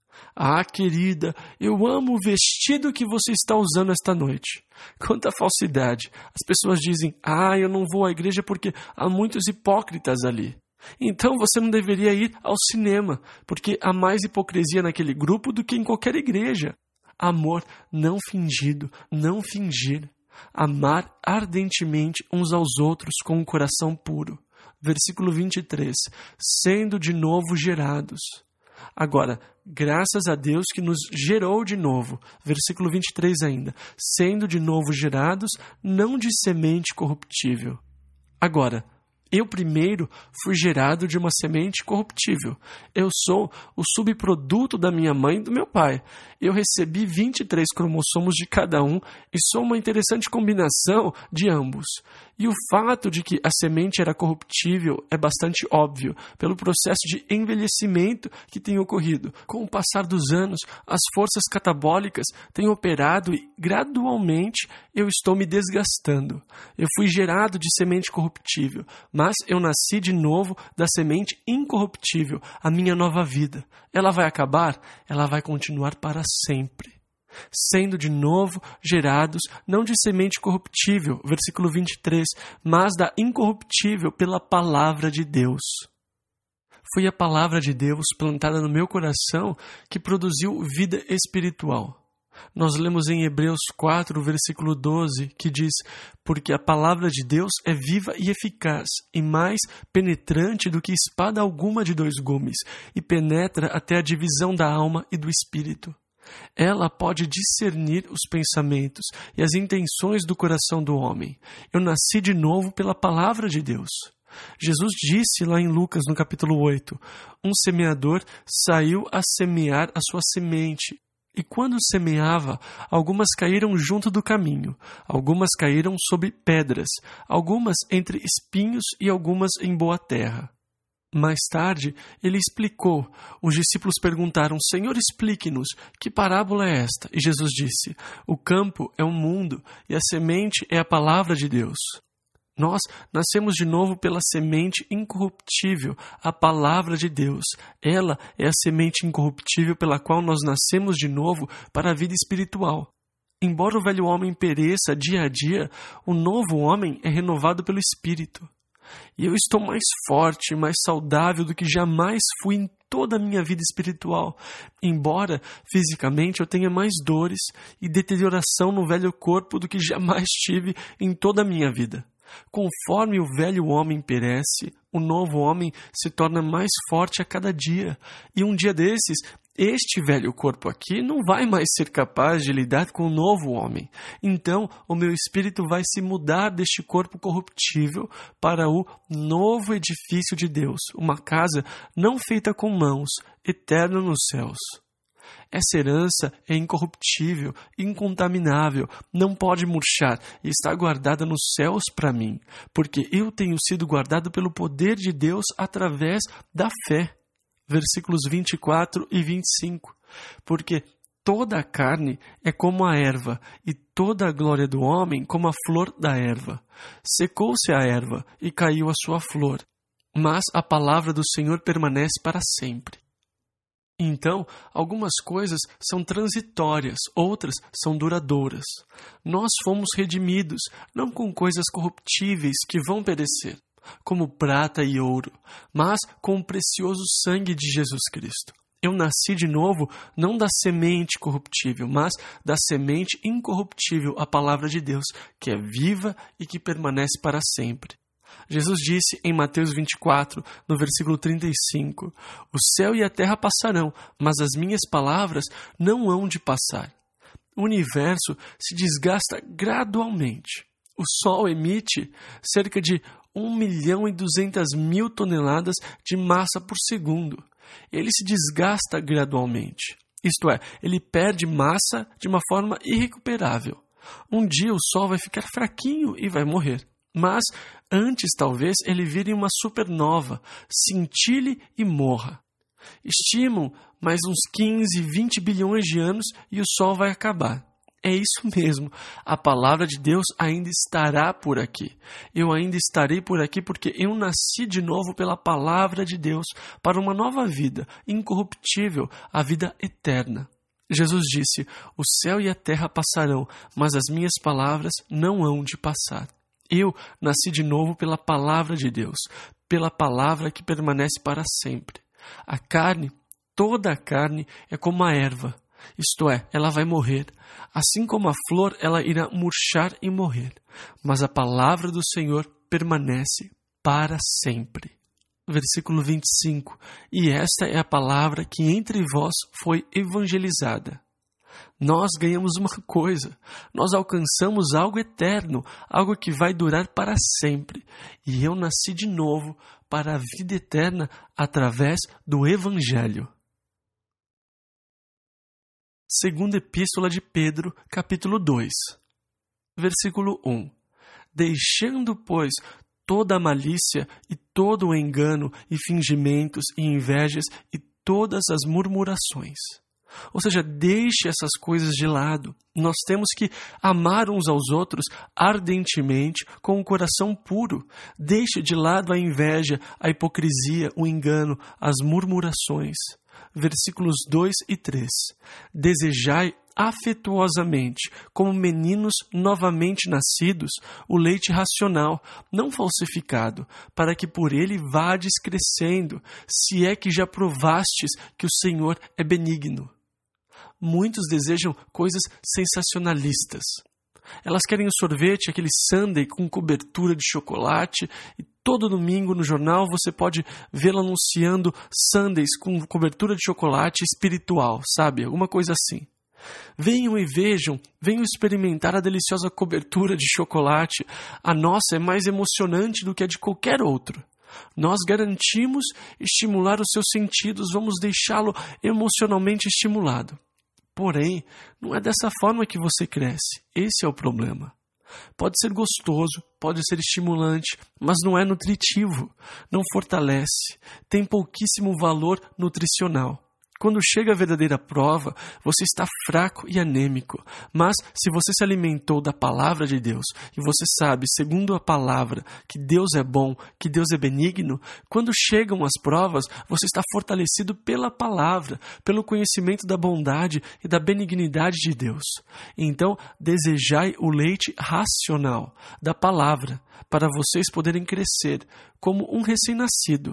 Ah, querida, eu amo o vestido que você está usando esta noite. Quanta falsidade. As pessoas dizem, ah, eu não vou à igreja porque há muitos hipócritas ali. Então você não deveria ir ao cinema, porque há mais hipocrisia naquele grupo do que em qualquer igreja. Amor não fingido, não fingir. Amar ardentemente uns aos outros com um coração puro. Versículo vinte e três. Sendo de novo gerados. Agora, graças a Deus que nos gerou de novo. Versículo vinte e três ainda. Sendo de novo gerados, não de semente corruptível. Agora, eu primeiro fui gerado de uma semente corruptível. Eu sou o subproduto da minha mãe e do meu pai. Eu recebi vinte e três cromossomos de cada um e sou uma interessante combinação de ambos. E o fato de que a semente era corruptível é bastante óbvio, pelo processo de envelhecimento que tem ocorrido. Com o passar dos anos, as forças catabólicas têm operado e, gradualmente, eu estou me desgastando. Eu fui gerado de semente corruptível, mas eu nasci de novo da semente incorruptível, a minha nova vida. Ela vai acabar? Ela vai continuar para sempre. Sendo de novo gerados, não de semente corruptível, versículo vinte e três, mas da incorruptível pela palavra de Deus. Foi a palavra de Deus plantada no meu coração que produziu vida espiritual. Nós lemos em Hebreus quatro, versículo doze, que diz, porque a palavra de Deus é viva e eficaz, e mais penetrante do que espada alguma de dois gumes, e penetra até a divisão da alma e do espírito. Ela pode discernir os pensamentos e as intenções do coração do homem. Eu nasci de novo pela palavra de Deus. Jesus disse lá em Lucas, no capítulo oito, um semeador saiu a semear a sua semente. E quando semeava, algumas caíram junto do caminho, algumas caíram sobre pedras, algumas entre espinhos e algumas em boa terra. Mais tarde, ele explicou. Os discípulos perguntaram, Senhor, explique-nos, que parábola é esta? E Jesus disse, o campo é o mundo e a semente é a palavra de Deus. Nós nascemos de novo pela semente incorruptível, a palavra de Deus. Ela é a semente incorruptível pela qual nós nascemos de novo para a vida espiritual. Embora o velho homem pereça dia a dia, o novo homem é renovado pelo Espírito. E eu estou mais forte, mais saudável do que jamais fui em toda a minha vida espiritual, embora fisicamente eu tenha mais dores e deterioração no velho corpo do que jamais tive em toda a minha vida. Conforme o velho homem perece, o novo homem se torna mais forte a cada dia. E um dia desses, este velho corpo aqui não vai mais ser capaz de lidar com o novo homem. Então, o meu espírito vai se mudar deste corpo corruptível para o novo edifício de Deus, uma casa não feita com mãos, eterna nos céus. Essa herança é incorruptível, incontaminável, não pode murchar e está guardada nos céus para mim, porque eu tenho sido guardado pelo poder de Deus através da fé. Versículos vinte e quatro e vinte e cinco. Porque toda a carne é como a erva, e toda a glória do homem como a flor da erva. Secou-se a erva e caiu a sua flor, mas a palavra do Senhor permanece para sempre. Então, algumas coisas são transitórias, outras são duradouras. Nós fomos redimidos, não com coisas corruptíveis que vão perecer, como prata e ouro, mas com o precioso sangue de Jesus Cristo. Eu nasci de novo não da semente corruptível, mas da semente incorruptível, a palavra de Deus, que é viva e que permanece para sempre. Jesus disse em Mateus vinte e quatro, no versículo trinta e cinco, o céu e a terra passarão, mas as minhas palavras não hão de passar. O universo se desgasta gradualmente. O Sol emite cerca de um milhão e duzentas mil toneladas de massa por segundo. Ele se desgasta gradualmente. Isto é, ele perde massa de uma forma irrecuperável. Um dia o Sol vai ficar fraquinho e vai morrer. Mas antes, talvez, ele vire uma supernova, cintile e morra. Estimam mais uns quinze, vinte bilhões de anos e o Sol vai acabar. É isso mesmo, a palavra de Deus ainda estará por aqui. Eu ainda estarei por aqui porque eu nasci de novo pela palavra de Deus para uma nova vida, incorruptível, a vida eterna. Jesus disse, o céu e a terra passarão, mas as minhas palavras não hão de passar. Eu nasci de novo pela palavra de Deus, pela palavra que permanece para sempre. A carne, toda a carne, é como a erva, isto é, ela vai morrer. Assim como a flor, ela irá murchar e morrer. Mas a palavra do Senhor permanece para sempre. Versículo vinte e cinco. E esta é a palavra que entre vós foi evangelizada. Nós ganhamos uma coisa, nós alcançamos algo eterno, algo que vai durar para sempre. E eu nasci de novo para a vida eterna através do Evangelho. Segunda Epístola de Pedro, capítulo dois, versículo um. Deixando, pois, toda a malícia e todo o engano e fingimentos e invejas e todas as murmurações. Ou seja, deixe essas coisas de lado. Nós temos que amar uns aos outros ardentemente, com o coração puro. Deixe de lado a inveja, a hipocrisia, o engano, as murmurações. Versículos dois e três. Desejai afetuosamente, como meninos novamente nascidos, o leite racional, não falsificado, para que por ele vades crescendo, se é que já provastes que o Senhor é benigno. Muitos desejam coisas sensacionalistas. Elas querem o sorvete, aquele sundae com cobertura de chocolate, e todo domingo no jornal você pode vê-lo anunciando sundaes com cobertura de chocolate espiritual, sabe? Alguma coisa assim. Venham e vejam, venham experimentar a deliciosa cobertura de chocolate. A nossa é mais emocionante do que a de qualquer outro. Nós garantimos estimular os seus sentidos, vamos deixá-lo emocionalmente estimulado. Porém, não é dessa forma que você cresce. Esse é o problema. Pode ser gostoso, pode ser estimulante, mas não é nutritivo, não fortalece, tem pouquíssimo valor nutricional. Quando chega a verdadeira prova, você está fraco e anêmico. Mas se você se alimentou da palavra de Deus e você sabe, segundo a palavra, que Deus é bom, que Deus é benigno, quando chegam as provas, você está fortalecido pela palavra, pelo conhecimento da bondade e da benignidade de Deus. Então, desejai o leite racional da palavra para vocês poderem crescer como um recém-nascido.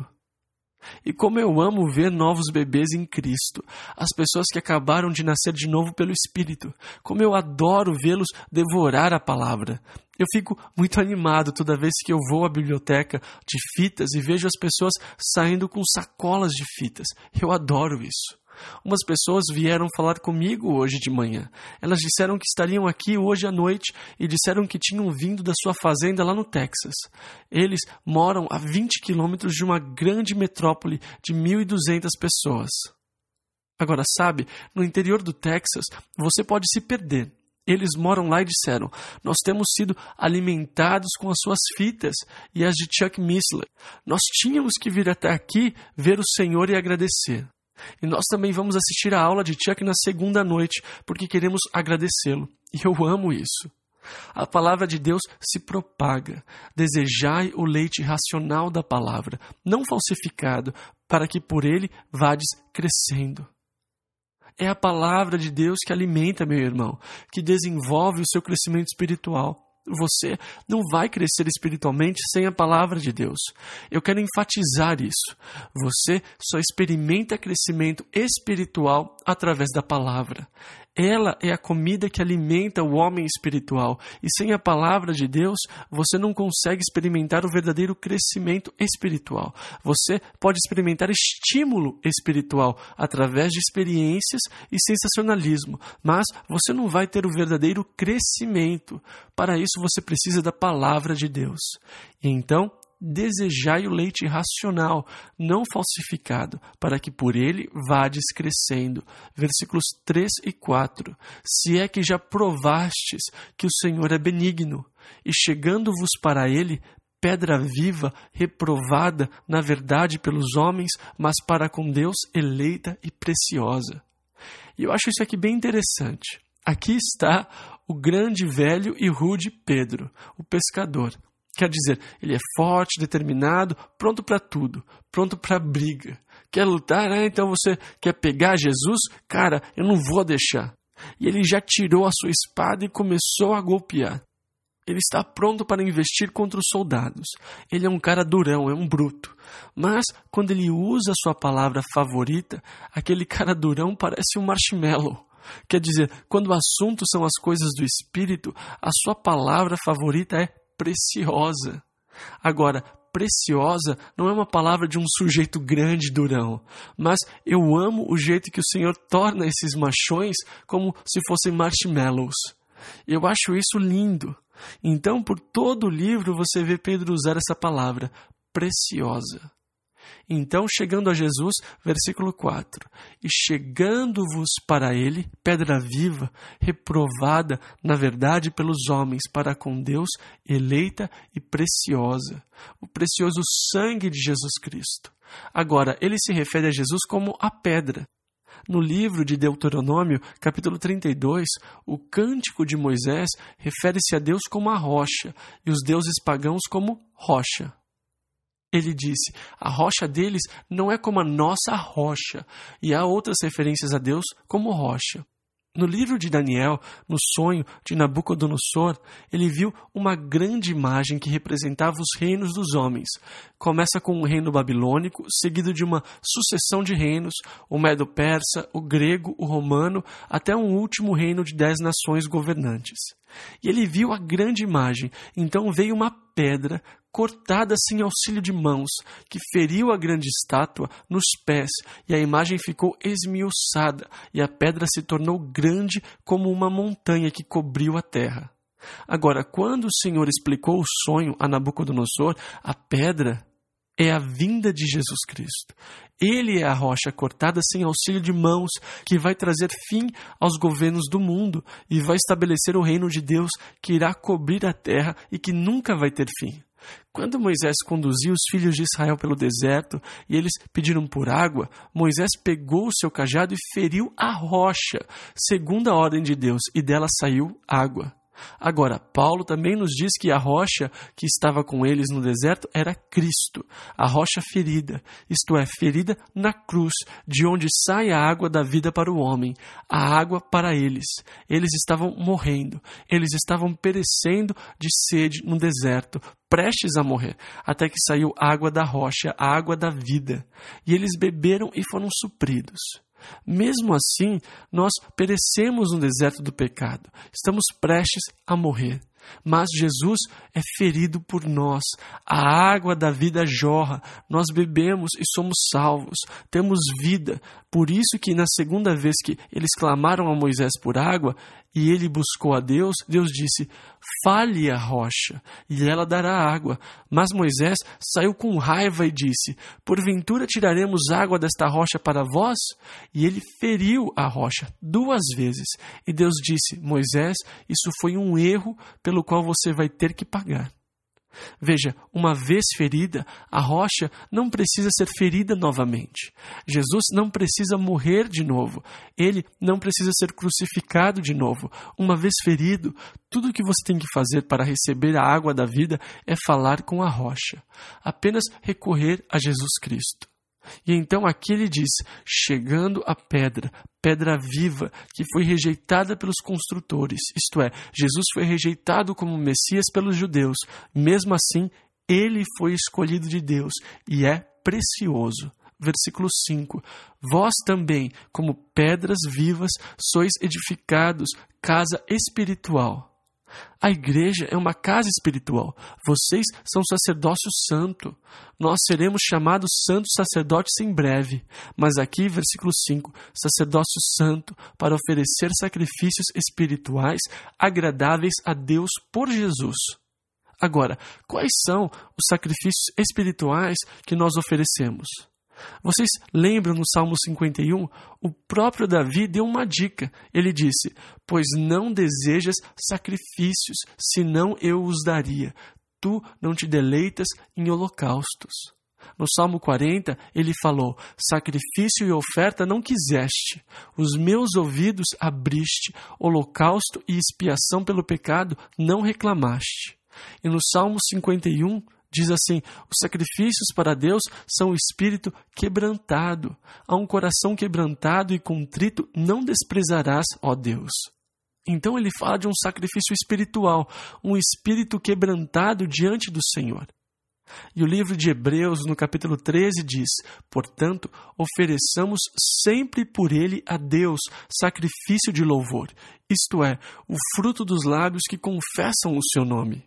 E como eu amo ver novos bebês em Cristo, as pessoas que acabaram de nascer de novo pelo Espírito, como eu adoro vê-los devorar a palavra. Eu fico muito animado toda vez que eu vou à biblioteca de fitas e vejo as pessoas saindo com sacolas de fitas. Eu adoro isso. Umas pessoas vieram falar comigo hoje de manhã. Elas disseram que estariam aqui hoje à noite e disseram que tinham vindo da sua fazenda lá no Texas. Eles moram a vinte quilômetros de uma grande metrópole de mil e duzentas pessoas. Agora, sabe, no interior do Texas, você pode se perder. Eles moram lá e disseram, nós temos sido alimentados com as suas fitas e as de Chuck Missler. Nós tínhamos que vir até aqui ver o Senhor e agradecer. E nós também vamos assistir a aula de Chuck na segunda noite, porque queremos agradecê-lo. E eu amo isso. A palavra de Deus se propaga. Desejai o leite racional da palavra, não falsificado, para que por ele vades crescendo. É a palavra de Deus que alimenta, meu irmão, que desenvolve o seu crescimento espiritual. Você não vai crescer espiritualmente sem a palavra de Deus. Eu quero enfatizar isso. Você só experimenta crescimento espiritual através da palavra. Ela é a comida que alimenta o homem espiritual. E sem a palavra de Deus, você não consegue experimentar o verdadeiro crescimento espiritual. Você pode experimentar estímulo espiritual através de experiências e sensacionalismo, mas você não vai ter o verdadeiro crescimento. Para isso, você precisa da palavra de Deus. E então, desejai o leite racional, não falsificado, para que por ele vades crescendo. Versículos três e quatro. Se é que já provastes que o Senhor é benigno, e chegando-vos para ele, pedra viva, reprovada, na verdade, pelos homens, mas para com Deus eleita e preciosa. E eu acho isso aqui bem interessante. Aqui está o grande, velho e rude Pedro, o pescador. Quer dizer, ele é forte, determinado, pronto para tudo, pronto para briga. Quer lutar? Ah, então você quer pegar Jesus? Cara, eu não vou deixar. E ele já tirou a sua espada e começou a golpear. Ele está pronto para investir contra os soldados. Ele é um cara durão, é um bruto. Mas, quando ele usa a sua palavra favorita, aquele cara durão parece um marshmallow. Quer dizer, quando o assunto são as coisas do Espírito, a sua palavra favorita é preciosa. Agora, preciosa não é uma palavra de um sujeito grande e durão, mas eu amo o jeito que o Senhor torna esses machões como se fossem marshmallows. Eu acho isso lindo. Então, por todo o livro, você vê Pedro usar essa palavra, preciosa. Então, chegando a Jesus, versículo quatro, e chegando-vos para ele, pedra viva, reprovada, na verdade, pelos homens, para com Deus, eleita e preciosa, o precioso sangue de Jesus Cristo. Agora, ele se refere a Jesus como a pedra. No livro de Deuteronômio, capítulo trinta e dois, o cântico de Moisés refere-se a Deus como a rocha e os deuses pagãos como rocha. Ele disse, a rocha deles não é como a nossa rocha, e há outras referências a Deus como rocha. No livro de Daniel, no sonho de Nabucodonosor, ele viu uma grande imagem que representava os reinos dos homens. Começa com o reino babilônico, seguido de uma sucessão de reinos, o medo-persa, o grego, o romano, até um último reino de dez nações governantes. E ele viu a grande imagem, então veio uma pedra cortada sem auxílio de mãos, que feriu a grande estátua nos pés, e a imagem ficou esmiuçada, e a pedra se tornou grande como uma montanha que cobriu a terra. Agora, quando o Senhor explicou o sonho a Nabucodonosor, a pedra é a vinda de Jesus Cristo. Ele é a rocha cortada sem auxílio de mãos, que vai trazer fim aos governos do mundo e vai estabelecer o reino de Deus que irá cobrir a terra e que nunca vai ter fim. Quando Moisés conduziu os filhos de Israel pelo deserto e eles pediram por água, Moisés pegou o seu cajado e feriu a rocha, segundo a ordem de Deus, e dela saiu água. Agora, Paulo também nos diz que a rocha que estava com eles no deserto era Cristo, a rocha ferida, isto é, ferida na cruz, de onde sai a água da vida para o homem, a água para eles. Eles estavam morrendo, eles estavam perecendo de sede no deserto, prestes a morrer, até que saiu água da rocha, a água da vida, e eles beberam e foram supridos. Mesmo assim, nós perecemos no deserto do pecado. Estamos prestes a morrer. Mas Jesus é ferido por nós. A água da vida jorra. Nós bebemos e somos salvos. Temos vida. Por isso que na segunda vez que eles clamaram a Moisés por água e ele buscou a Deus, Deus disse: fale a rocha e ela dará água. Mas Moisés saiu com raiva e disse: porventura tiraremos água desta rocha para vós? E ele feriu a rocha duas vezes. E Deus disse: Moisés, isso foi um erro pelo qual você vai ter que pagar. Veja, uma vez ferida, a rocha não precisa ser ferida novamente. Jesus não precisa morrer de novo. Ele não precisa ser crucificado de novo. Uma vez ferido, tudo o que você tem que fazer para receber a água da vida é falar com a rocha. Apenas recorrer a Jesus Cristo. E então aqui ele diz: chegando a pedra, pedra viva, que foi rejeitada pelos construtores, isto é, Jesus foi rejeitado como Messias pelos judeus, mesmo assim, ele foi escolhido de Deus e é precioso. Versículo cinco: vós também, como pedras vivas, sois edificados, casa espiritual. A igreja é uma casa espiritual. Vocês são sacerdócio santo. Nós seremos chamados santos sacerdotes em breve. Mas aqui, versículo cinco, sacerdócio santo para oferecer sacrifícios espirituais agradáveis a Deus por Jesus. Agora, quais são os sacrifícios espirituais que nós oferecemos? Vocês lembram no Salmo cinquenta e um? O próprio Davi deu uma dica. Ele disse: pois não desejas sacrifícios, senão eu os daria. Tu não te deleitas em holocaustos. No Salmo quarenta, ele falou: sacrifício e oferta não quiseste, os meus ouvidos abriste, holocausto e expiação pelo pecado não reclamaste. E no Salmo cinquenta e um, diz assim: os sacrifícios para Deus são o espírito quebrantado. A um coração quebrantado e contrito não desprezarás, ó Deus. Então ele fala de um sacrifício espiritual, um espírito quebrantado diante do Senhor. E o livro de Hebreus, no capítulo treze, diz: portanto, ofereçamos sempre por ele a Deus sacrifício de louvor, isto é, o fruto dos lábios que confessam o seu nome.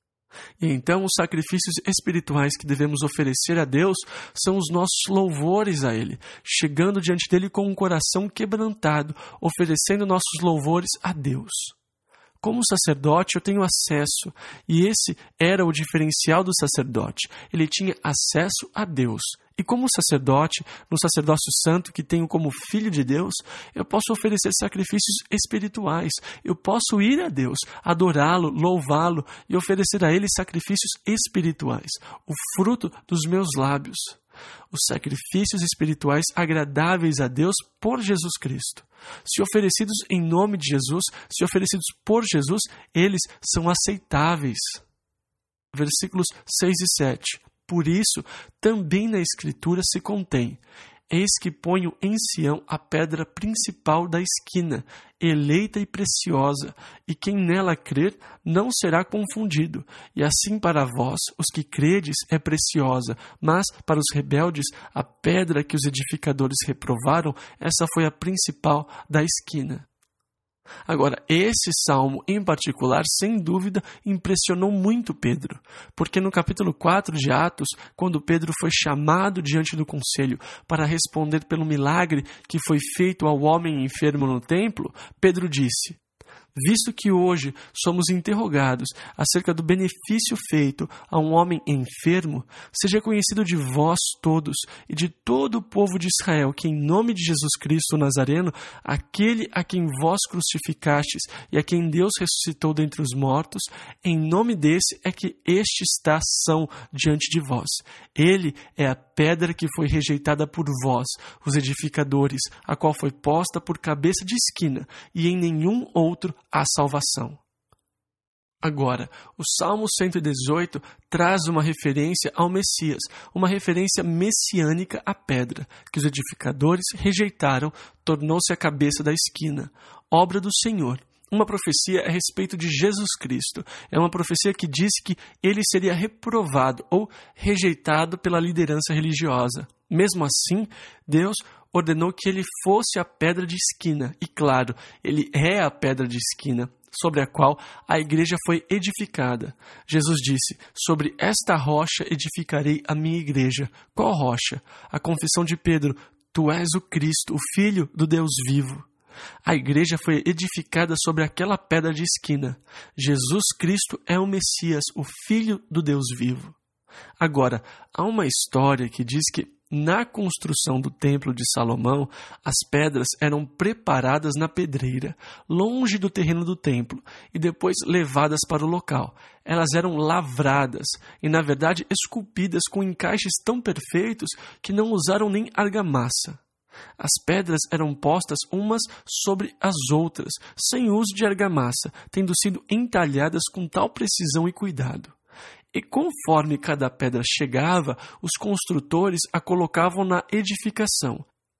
E então os sacrifícios espirituais que devemos oferecer a Deus são os nossos louvores a Ele, chegando diante dEle com um coração quebrantado, oferecendo nossos louvores a Deus. Como sacerdote, eu tenho acesso, e esse era o diferencial do sacerdote. Ele tinha acesso a Deus. E como sacerdote, no sacerdócio santo que tenho como filho de Deus, eu posso oferecer sacrifícios espirituais. Eu posso ir a Deus, adorá-lo, louvá-lo e oferecer a Ele sacrifícios espirituais, o fruto dos meus lábios. Os sacrifícios espirituais agradáveis a Deus por Jesus Cristo. Se oferecidos em nome de Jesus, se oferecidos por Jesus, eles são aceitáveis. Versículos seis e sete. Por isso, também na Escritura se contém: eis que ponho em Sião a pedra principal da esquina, eleita e preciosa, e quem nela crer não será confundido. E assim para vós, os que credes, é preciosa, mas para os rebeldes, a pedra que os edificadores reprovaram, essa foi a principal da esquina. Agora, esse salmo em particular, sem dúvida, impressionou muito Pedro, porque no capítulo quatro de Atos, quando Pedro foi chamado diante do conselho para responder pelo milagre que foi feito ao homem enfermo no templo, Pedro disse: Visto que hoje somos interrogados acerca do benefício feito a um homem enfermo, seja conhecido de vós todos e de todo o povo de Israel que, em nome de Jesus Cristo Nazareno, aquele a quem vós crucificastes e a quem Deus ressuscitou dentre os mortos, em nome desse é que este está são diante de vós. Ele é a pedra que foi rejeitada por vós, os edificadores, a qual foi posta por cabeça de esquina, e em nenhum outro há salvação. Agora, o Salmo cento e dezoito traz uma referência ao Messias, uma referência messiânica à pedra, que os edificadores rejeitaram, tornou-se a cabeça da esquina, obra do Senhor. Uma profecia a respeito de Jesus Cristo. É uma profecia que diz que ele seria reprovado ou rejeitado pela liderança religiosa. Mesmo assim, Deus ordenou que ele fosse a pedra de esquina. E claro, ele é a pedra de esquina, sobre a qual a igreja foi edificada. Jesus disse: sobre esta rocha edificarei a minha igreja. Qual rocha? A confissão de Pedro: tu és o Cristo, o Filho do Deus vivo. A igreja foi edificada sobre aquela pedra de esquina. Jesus Cristo é o Messias, o Filho do Deus vivo. Agora, há uma história que diz que na construção do Templo de Salomão, as pedras eram preparadas na pedreira, longe do terreno do templo, e depois levadas para o local. Elas eram lavradas e, na verdade, esculpidas com encaixes tão perfeitos que não usaram nem argamassa. As pedras eram postas umas sobre as outras, sem uso de argamassa, tendo sido entalhadas com tal precisão e cuidado. E conforme cada pedra chegava, os construtores a colocavam na edificação.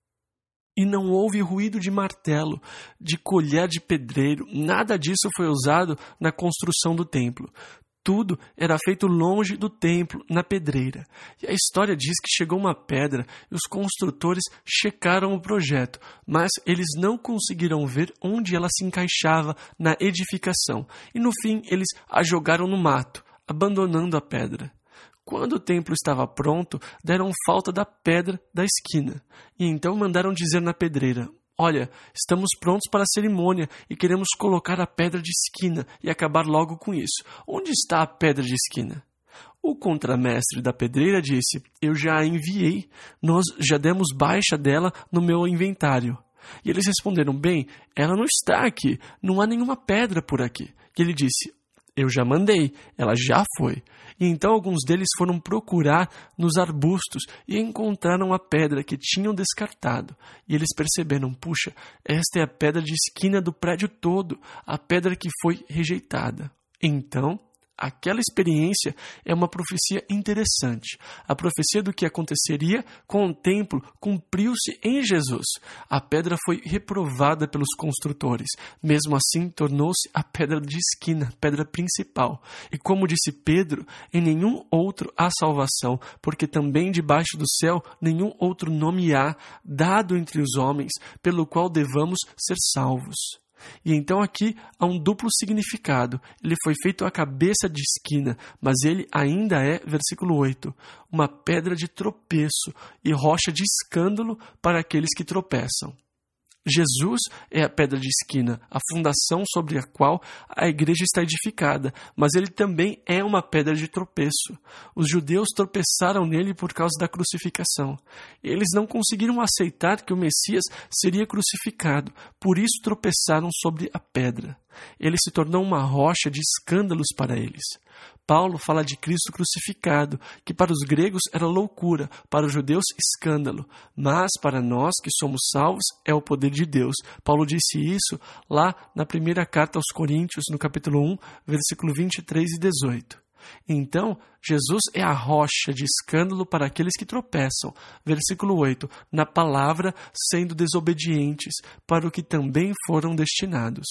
E não houve ruído de martelo, de colher de pedreiro, nada disso foi usado na construção do templo. Tudo era feito longe do templo, na pedreira. E a história diz que chegou uma pedra e os construtores checaram o projeto, mas eles não conseguiram ver onde ela se encaixava na edificação. E no fim eles a jogaram no mato, abandonando a pedra. Quando o templo estava pronto, deram falta da pedra da esquina. E então mandaram dizer na pedreira: olha, estamos prontos para a cerimônia e queremos colocar a pedra de esquina e acabar logo com isso. Onde está a pedra de esquina? O contramestre da pedreira disse: eu já a enviei, nós já demos baixa dela no meu inventário. E eles responderam: bem, ela não está aqui, não há nenhuma pedra por aqui. E ele disse: eu já mandei, ela já foi. E então alguns deles foram procurar nos arbustos e encontraram a pedra que tinham descartado. E eles perceberam: puxa, esta é a pedra de esquina do prédio todo, a pedra que foi rejeitada. Então, aquela experiência é uma profecia interessante. A profecia do que aconteceria com o templo cumpriu-se em Jesus. A pedra foi reprovada pelos construtores. Mesmo assim, tornou-se a pedra de esquina, pedra principal. E como disse Pedro, em nenhum outro há salvação, porque também debaixo do céu nenhum outro nome há, dado entre os homens, pelo qual devamos ser salvos. E então aqui há um duplo significado. Ele foi feito a cabeça de esquina, mas ele ainda é, versículo oito, uma pedra de tropeço e rocha de escândalo para aqueles que tropeçam. Jesus é a pedra de esquina, a fundação sobre a qual a igreja está edificada, mas ele também é uma pedra de tropeço. Os judeus tropeçaram nele por causa da crucificação. Eles não conseguiram aceitar que o Messias seria crucificado, por isso tropeçaram sobre a pedra. Ele se tornou uma rocha de escândalos para eles. Paulo fala de Cristo crucificado, que para os gregos era loucura, para os judeus escândalo, mas para nós que somos salvos é o poder de Deus. Paulo disse isso lá na primeira carta aos Coríntios, no capítulo um, versículo vinte e três e dezoito. Então, Jesus é a rocha de escândalo para aqueles que tropeçam. Versículo oito, na palavra sendo desobedientes, para o que também foram destinados.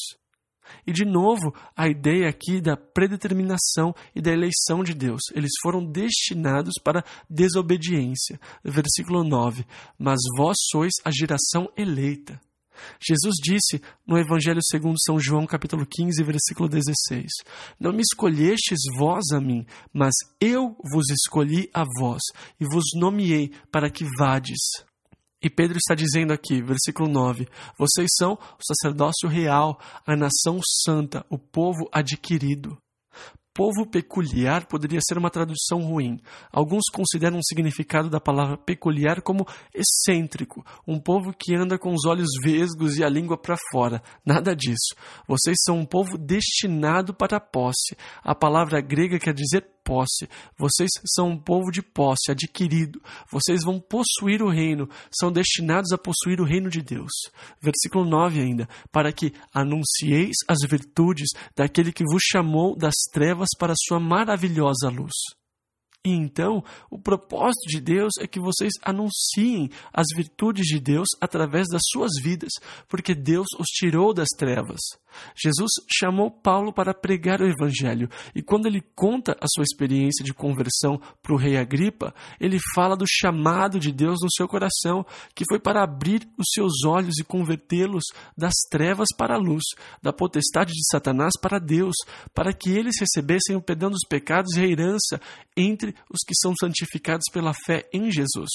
E de novo, a ideia aqui da predeterminação e da eleição de Deus. Eles foram destinados para desobediência. Versículo nove, mas vós sois a geração eleita. Jesus disse no Evangelho segundo São João, capítulo quinze, versículo dezesseis, não me escolhestes vós a mim, mas eu vos escolhi a vós e vos nomeei para que vades. E Pedro está dizendo aqui, versículo nove, vocês são o sacerdócio real, a nação santa, o povo adquirido. Povo peculiar poderia ser uma tradução ruim. Alguns consideram o significado da palavra peculiar como excêntrico, um povo que anda com os olhos vesgos e a língua para fora. Nada disso. Vocês são um povo destinado para a posse. A palavra grega quer dizer posse. Vocês são um povo de posse, adquirido. Vocês vão possuir o reino, são destinados a possuir o reino de Deus. Versículo nove ainda, para que anuncieis as virtudes daquele que vos chamou das trevas para a sua maravilhosa luz. E então, o propósito de Deus é que vocês anunciem as virtudes de Deus através das suas vidas, porque Deus os tirou das trevas. Jesus chamou Paulo para pregar o Evangelho, e quando ele conta a sua experiência de conversão para o rei Agripa, ele fala do chamado de Deus no seu coração, que foi para abrir os seus olhos e convertê-los das trevas para a luz, da potestade de Satanás para Deus, para que eles recebessem o perdão dos pecados e a herança entre os que são santificados pela fé em Jesus.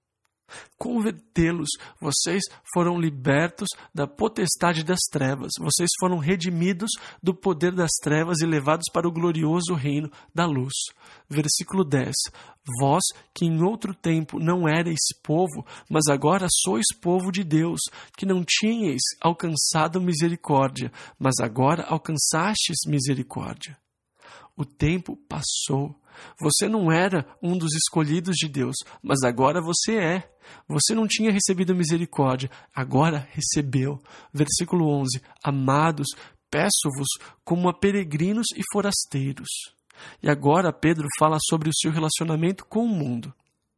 Convertê-los, vocês foram libertos da potestade das trevas, vocês foram redimidos do poder das trevas e levados para o glorioso reino da luz. Versículo dez. Vós, que em outro tempo não erais povo, mas agora sois povo de Deus, que não tinhais alcançado misericórdia, mas agora alcançastes misericórdia. O tempo passou. Você não era um dos escolhidos de Deus, mas agora você é. Você não tinha recebido misericórdia, agora recebeu. Versículo onze. Amados, peço-vos como a peregrinos e forasteiros. E agora Pedro fala sobre o seu relacionamento com o mundo.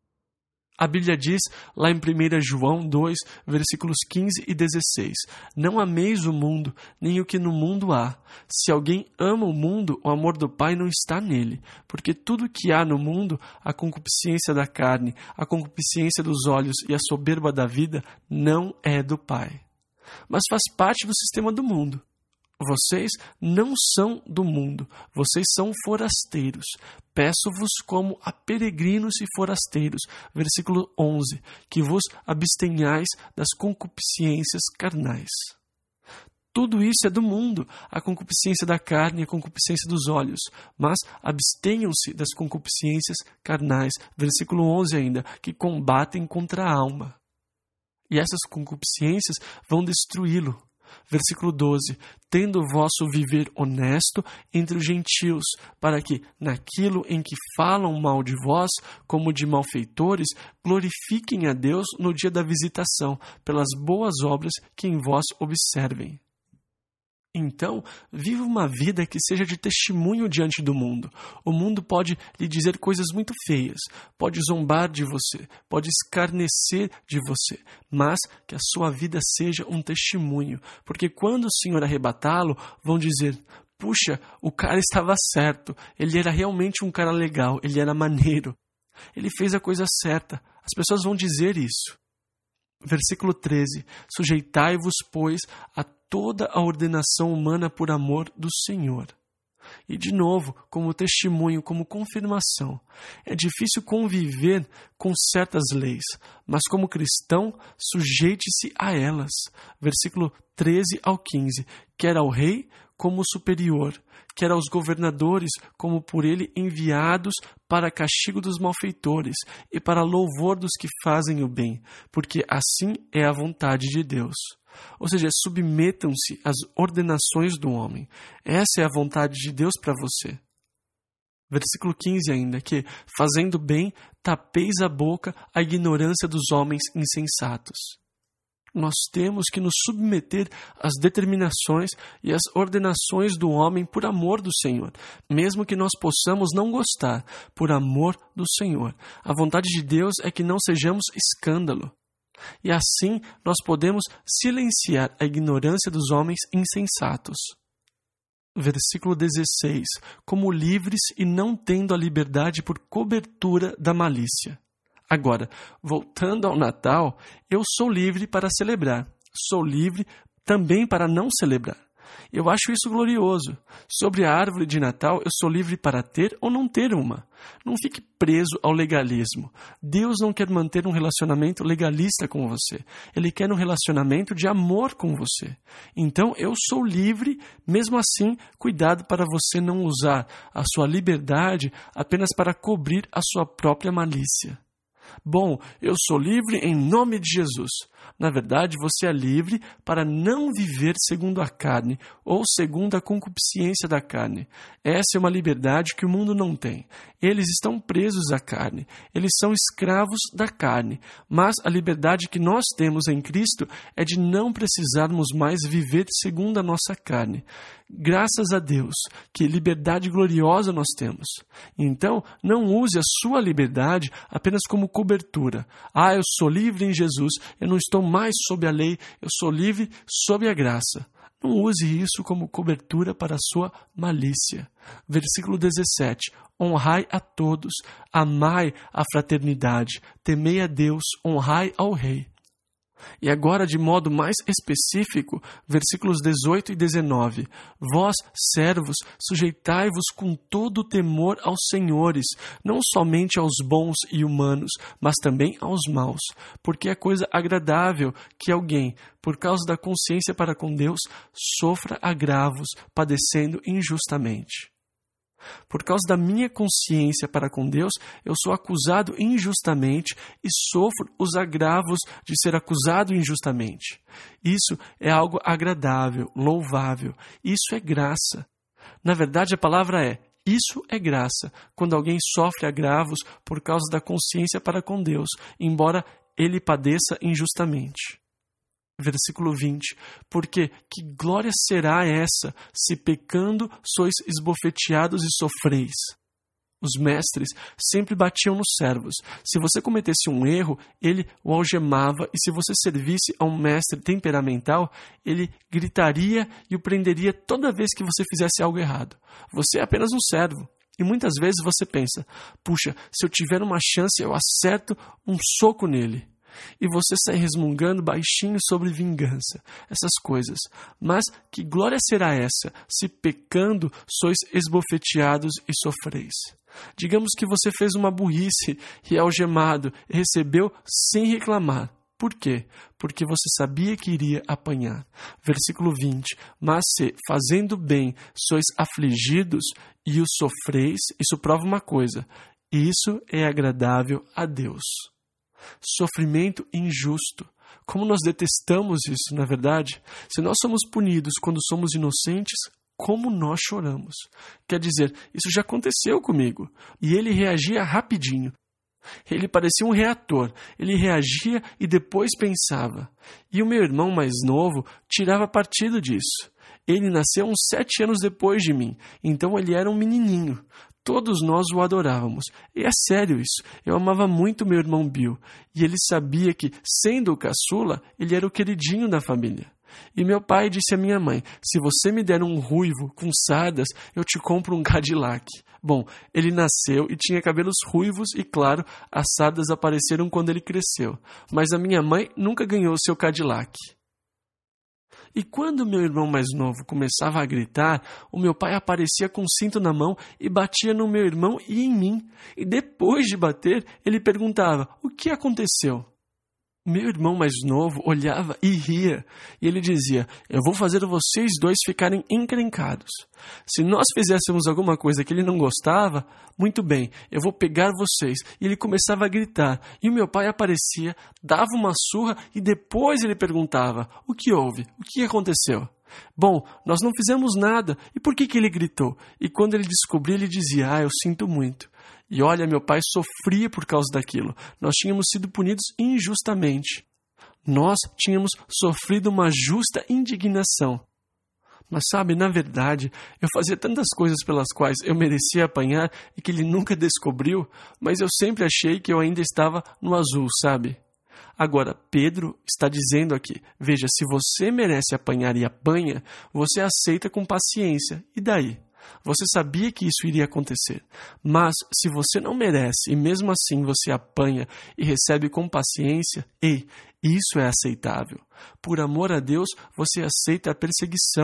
A Bíblia diz, lá em primeiro João dois, versículos quinze e dezesseis, não ameis o mundo, nem o que no mundo há. Se alguém ama o mundo, o amor do Pai não está nele. Porque tudo que há no mundo, a concupiscência da carne, a concupiscência dos olhos e a soberba da vida, não é do Pai, mas faz parte do sistema do mundo. Vocês não são do mundo, vocês são forasteiros. Peço-vos como a peregrinos e forasteiros. Versículo onze. Que vos abstenhais das concupiscências carnais. Tudo isso é do mundo, a concupiscência da carne e a concupiscência dos olhos. Mas abstenham-se das concupiscências carnais. Versículo onze ainda. Que combatem contra a alma. E essas concupiscências vão destruí-lo. Versículo doze. Tendo o vosso viver honesto entre os gentios, para que, naquilo em que falam mal de vós, como de malfeitores, glorifiquem a Deus no dia da visitação, pelas boas obras que em vós observem. Então, viva uma vida que seja de testemunho diante do mundo. O mundo pode lhe dizer coisas muito feias, pode zombar de você, pode escarnecer de você, mas que a sua vida seja um testemunho. Porque quando o Senhor arrebatá-lo, vão dizer, puxa, o cara estava certo, ele era realmente um cara legal, ele era maneiro, ele fez a coisa certa. As pessoas vão dizer isso. Versículo treze. Sujeitai-vos, pois, a toda a ordenação humana por amor do Senhor. E de novo, como testemunho, como confirmação. É difícil conviver com certas leis, mas como cristão, sujeite-se a elas. Versículo treze ao quinze. Quer ao rei como superior, quer aos governadores como por ele enviados para castigo dos malfeitores e para louvor dos que fazem o bem, porque assim é a vontade de Deus. Ou seja, submetam-se às ordenações do homem. Essa é a vontade de Deus para você. Versículo quinze ainda, que, fazendo bem, tapeis a boca à ignorância dos homens insensatos. Nós temos que nos submeter às determinações e às ordenações do homem por amor do Senhor, mesmo que nós possamos não gostar, por amor do Senhor. A vontade de Deus é que não sejamos escândalo. E assim nós podemos silenciar a ignorância dos homens insensatos. Versículo dezesseis. Como livres e não tendo a liberdade por cobertura da malícia. Agora, voltando ao Natal, eu sou livre para celebrar. Sou livre também para não celebrar. Eu acho isso glorioso. Sobre a árvore de Natal, eu sou livre para ter ou não ter uma. Não fique preso ao legalismo. Deus não quer manter um relacionamento legalista com você. Ele quer um relacionamento de amor com você. Então, eu sou livre, mesmo assim, cuidado para você não usar a sua liberdade apenas para cobrir a sua própria malícia. Bom, eu sou livre em nome de Jesus. Na verdade, você é livre para não viver segundo a carne ou segundo a concupiscência da carne. Essa é uma liberdade que o mundo não tem. Eles estão presos à carne. Eles são escravos da carne. Mas a liberdade que nós temos em Cristo é de não precisarmos mais viver segundo a nossa carne. Graças a Deus, que liberdade gloriosa nós temos. Então, não use a sua liberdade apenas como cobertura. Ah, eu sou livre em Jesus, eu não estou mais sob a lei, eu sou livre sob a graça. Não use isso como cobertura para a sua malícia. Versículo dezessete. Honrai a todos, amai a fraternidade, temei a Deus, honrai ao rei. E agora, de modo mais específico, versículos dezoito e dezenove. Vós, servos, sujeitai-vos com todo o temor aos senhores, não somente aos bons e humanos, mas também aos maus, porque é coisa agradável que alguém, por causa da consciência para com Deus, sofra agravos, padecendo injustamente. Por causa da minha consciência para com Deus, eu sou acusado injustamente e sofro os agravos de ser acusado injustamente. Isso é algo agradável, louvável. Isso é graça. Na verdade, a palavra é: isso é graça, quando alguém sofre agravos por causa da consciência para com Deus, embora ele padeça injustamente. Versículo vinte. Porque que glória será essa, se pecando sois esbofeteados e sofreis? Os mestres sempre batiam nos servos. Se você cometesse um erro, ele o algemava, e se você servisse a um mestre temperamental, ele gritaria e o prenderia toda vez que você fizesse algo errado. Você é apenas um servo. E muitas vezes você pensa: puxa, se eu tiver uma chance, eu acerto um soco nele. E você sai resmungando baixinho sobre vingança, essas coisas. Mas que glória será essa, se pecando sois esbofeteados e sofreis? Digamos que você fez uma burrice e é algemado e recebeu sem reclamar. Por quê? Porque você sabia que iria apanhar. Versículo vinte. Mas se, fazendo bem, sois afligidos e o sofreis, isso prova uma coisa: isso é agradável a Deus. Sofrimento injusto. Como nós detestamos isso, na verdade? Se nós somos punidos quando somos inocentes, como nós choramos. Quer dizer, isso já aconteceu comigo. E ele reagia rapidinho. Ele parecia um reator. Ele reagia e depois pensava. E o meu irmão mais novo tirava partido disso. Ele nasceu uns sete anos depois de mim, então ele era um menininho. Todos nós o adorávamos. E é sério isso. Eu amava muito meu irmão Bill. E ele sabia que, sendo o caçula, ele era o queridinho da família. E meu pai disse à minha mãe: se você me der um ruivo com sardas, eu te compro um Cadillac. Bom, ele nasceu e tinha cabelos ruivos e, claro, as sardas apareceram quando ele cresceu. Mas a minha mãe nunca ganhou seu Cadillac. E quando meu irmão mais novo começava a gritar, o meu pai aparecia com um cinto na mão e batia no meu irmão e em mim. E depois de bater, ele perguntava: o que aconteceu? Meu irmão mais novo olhava e ria, e ele dizia: eu vou fazer vocês dois ficarem encrencados. Se nós fizéssemos alguma coisa que ele não gostava, muito bem, eu vou pegar vocês. E ele começava a gritar, e o meu pai aparecia, dava uma surra, e depois ele perguntava: o que houve? O que aconteceu? Bom, nós não fizemos nada, e por que que ele gritou? E quando ele descobria, ele dizia: ah, eu sinto muito. E olha, meu pai sofria por causa daquilo. Nós tínhamos sido punidos injustamente. Nós tínhamos sofrido uma justa indignação. Mas sabe, na verdade, eu fazia tantas coisas pelas quais eu merecia apanhar e que ele nunca descobriu, mas eu sempre achei que eu ainda estava no azul, sabe? Agora, Pedro está dizendo aqui: veja, se você merece apanhar e apanha, você aceita com paciência. E daí? Você sabia que isso iria acontecer. Mas, se você não merece e mesmo assim você apanha e recebe com paciência, ei, isso é aceitável. Por amor a Deus, você aceita a perseguição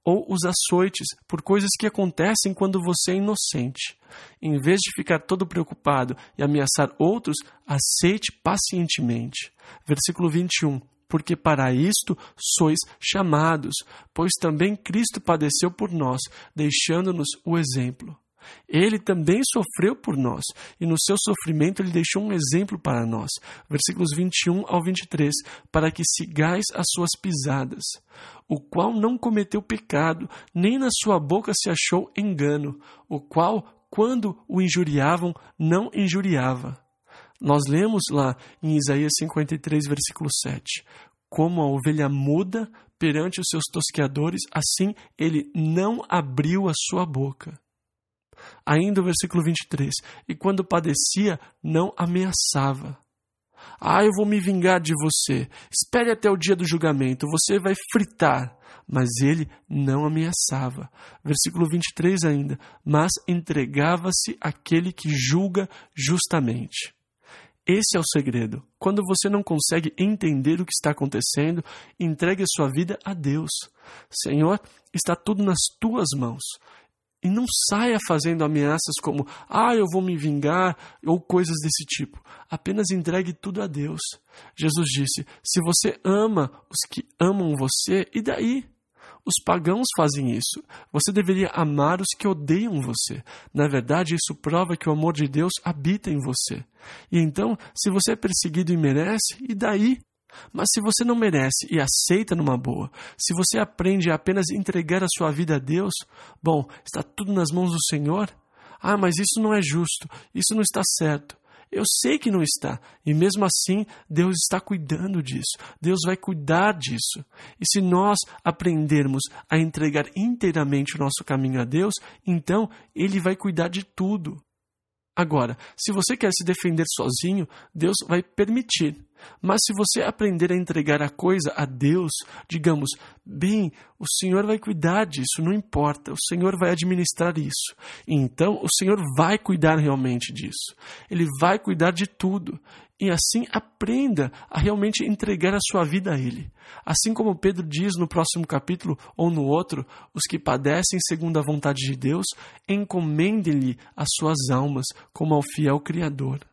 ou os açoites por coisas que acontecem quando você é inocente. Em vez de ficar todo preocupado e ameaçar outros, aceite pacientemente. Versículo vinte e um. Porque para isto sois chamados, pois também Cristo padeceu por nós, deixando-nos o exemplo. Ele também sofreu por nós, e no seu sofrimento ele deixou um exemplo para nós. Versículos vinte e um ao vinte e três, para que sigais as suas pisadas, o qual não cometeu pecado, nem na sua boca se achou engano, o qual, quando o injuriavam, não injuriava. Nós lemos lá em Isaías cinquenta e três, versículo sete, como a ovelha muda perante os seus tosqueadores, assim ele não abriu a sua boca. Ainda o versículo vinte e três, e quando padecia, não ameaçava. Ah, eu vou me vingar de você, espere até o dia do julgamento, você vai fritar. Mas ele não ameaçava. Versículo vinte e três ainda, mas entregava-se àquele que julga justamente. Esse é o segredo. Quando você não consegue entender o que está acontecendo, entregue a sua vida a Deus. Senhor, está tudo nas tuas mãos. E não saia fazendo ameaças como, ah, eu vou me vingar, ou coisas desse tipo. Apenas entregue tudo a Deus. Jesus disse, se você ama os que amam você, e daí? Os pagãos fazem isso. Você deveria amar os que odeiam você. Na verdade, isso prova que o amor de Deus habita em você. E então, se você é perseguido e merece, e daí? Mas se você não merece e aceita numa boa, se você aprende a apenas entregar a sua vida a Deus, bom, está tudo nas mãos do Senhor? Ah, mas isso não é justo, isso não está certo. Eu sei que não está, e mesmo assim, Deus está cuidando disso. Deus vai cuidar disso. E se nós aprendermos a entregar inteiramente o nosso caminho a Deus, então Ele vai cuidar de tudo. Agora, se você quer se defender sozinho, Deus vai permitir. Mas se você aprender a entregar a coisa a Deus, digamos, bem, o Senhor vai cuidar disso, não importa, o Senhor vai administrar isso. E então, o Senhor vai cuidar realmente disso. Ele vai cuidar de tudo. E assim aprenda a realmente entregar a sua vida a Ele. Assim como Pedro diz no próximo capítulo ou no outro, os que padecem segundo a vontade de Deus, encomendem-lhe as suas almas como ao fiel Criador.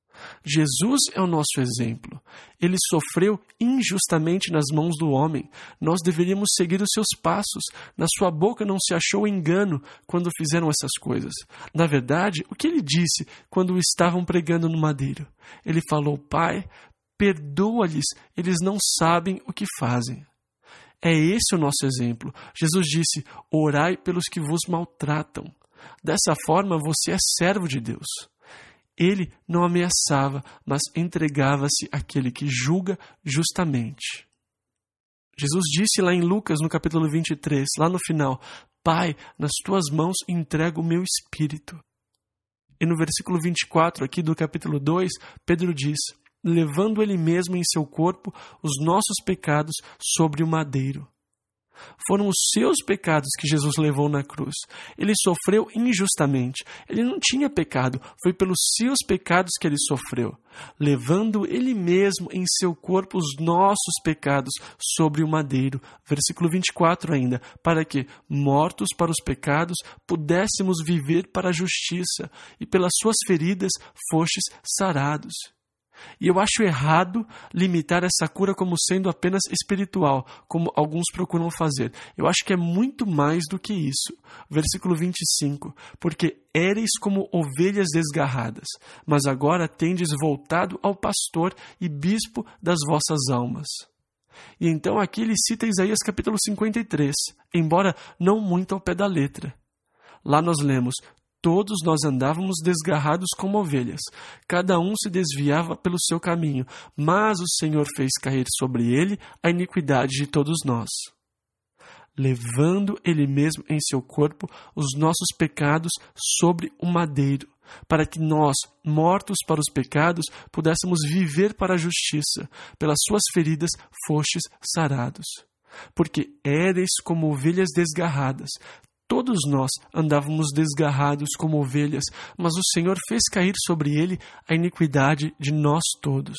Jesus é o nosso exemplo. Ele sofreu injustamente nas mãos do homem. Nós deveríamos seguir os seus passos. Na sua boca não se achou engano quando fizeram essas coisas. Na verdade, o que ele disse quando o estavam pregando no madeiro? Ele falou, Pai, perdoa-lhes, eles não sabem o que fazem. É esse o nosso exemplo. Jesus disse, orai pelos que vos maltratam. Dessa forma, você é servo de Deus. Ele não ameaçava, mas entregava-se àquele que julga justamente. Jesus disse lá em Lucas, no capítulo vinte e três, lá no final, Pai, nas tuas mãos entrego o meu espírito. E no versículo vinte e quatro, aqui do capítulo dois, Pedro diz, levando ele mesmo em seu corpo os nossos pecados sobre o madeiro. Foram os seus pecados que Jesus levou na cruz. Ele sofreu injustamente. Ele não tinha pecado. Foi pelos seus pecados que ele sofreu. Levando ele mesmo em seu corpo os nossos pecados sobre o madeiro. Versículo vinte e quatro ainda. Para que, mortos para os pecados, pudéssemos viver para a justiça. E pelas suas feridas fostes sarados. E eu acho errado limitar essa cura como sendo apenas espiritual, como alguns procuram fazer. Eu acho que é muito mais do que isso. Versículo vinte e cinco. Porque éreis como ovelhas desgarradas, mas agora tendes voltado ao pastor e bispo das vossas almas. E então aqui ele cita Isaías capítulo cinquenta e três, embora não muito ao pé da letra. Lá nós lemos, todos nós andávamos desgarrados como ovelhas, cada um se desviava pelo seu caminho, mas o Senhor fez cair sobre ele a iniquidade de todos nós, levando ele mesmo em seu corpo os nossos pecados sobre o madeiro, para que nós, mortos para os pecados, pudéssemos viver para a justiça. Pelas suas feridas fostes sarados. Porque éreis como ovelhas desgarradas. Todos nós andávamos desgarrados como ovelhas, mas o Senhor fez cair sobre ele a iniquidade de nós todos.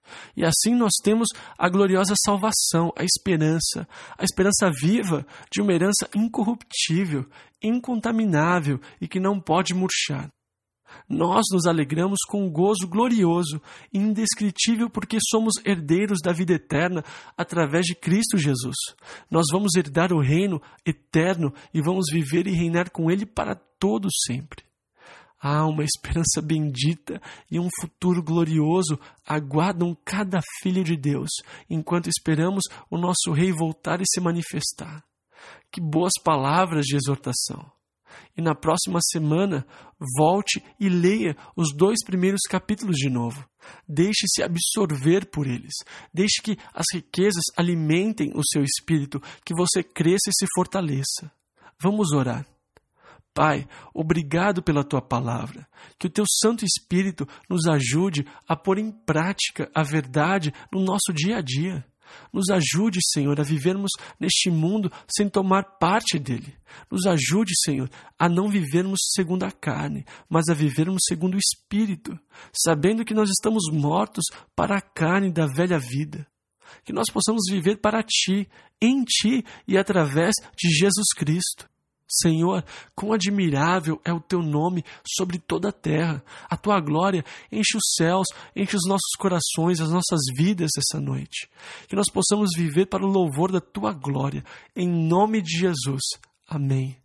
E assim nós temos a gloriosa salvação, a esperança, a esperança viva de uma herança incorruptível, incontaminável e que não pode murchar. Nós nos alegramos com um gozo glorioso e indescritível porque somos herdeiros da vida eterna através de Cristo Jesus. Nós vamos herdar o reino eterno e vamos viver e reinar com Ele para todo sempre. Ah, uma esperança bendita e um futuro glorioso aguardam cada filho de Deus, enquanto esperamos o nosso Rei voltar e se manifestar. Que boas palavras de exortação! E na próxima semana, volte e leia os dois primeiros capítulos de novo. Deixe-se absorver por eles. Deixe que as riquezas alimentem o seu espírito, que você cresça e se fortaleça. Vamos orar. Pai, obrigado pela Tua palavra. Que o Teu Santo Espírito nos ajude a pôr em prática a verdade no nosso dia a dia. Nos ajude, Senhor, a vivermos neste mundo sem tomar parte dele. Nos ajude, Senhor, a não vivermos segundo a carne, mas a vivermos segundo o Espírito, sabendo que nós estamos mortos para a carne da velha vida. Que nós possamos viver para Ti, em Ti e através de Jesus Cristo. Senhor, quão admirável é o Teu nome sobre toda a terra. A Tua glória enche os céus, enche os nossos corações, as nossas vidas essa noite. Que nós possamos viver para o louvor da Tua glória, em nome de Jesus. Amém.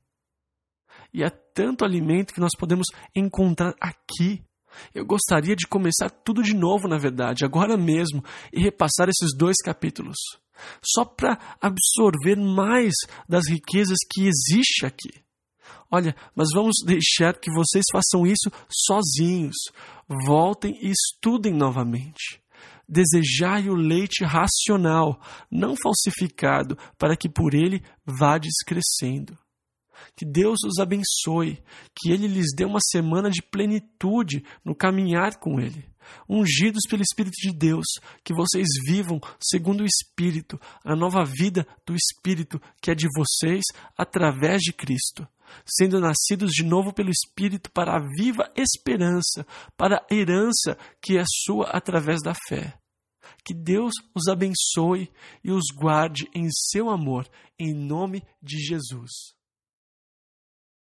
E há tanto alimento que nós podemos encontrar aqui. Eu gostaria de começar tudo de novo, na verdade, agora mesmo, e repassar esses dois capítulos. Só para absorver mais das riquezas que existe aqui. Olha, mas vamos deixar que vocês façam isso sozinhos. Voltem e estudem novamente. Desejai o leite racional, não falsificado, para que por ele vades crescendo. Que Deus os abençoe, que Ele lhes dê uma semana de plenitude no caminhar com Ele. Ungidos pelo Espírito de Deus, que vocês vivam segundo o Espírito, a nova vida do Espírito que é de vocês através de Cristo, sendo nascidos de novo pelo Espírito para a viva esperança, para a herança que é sua através da fé. Que Deus os abençoe e os guarde em seu amor, em nome de Jesus.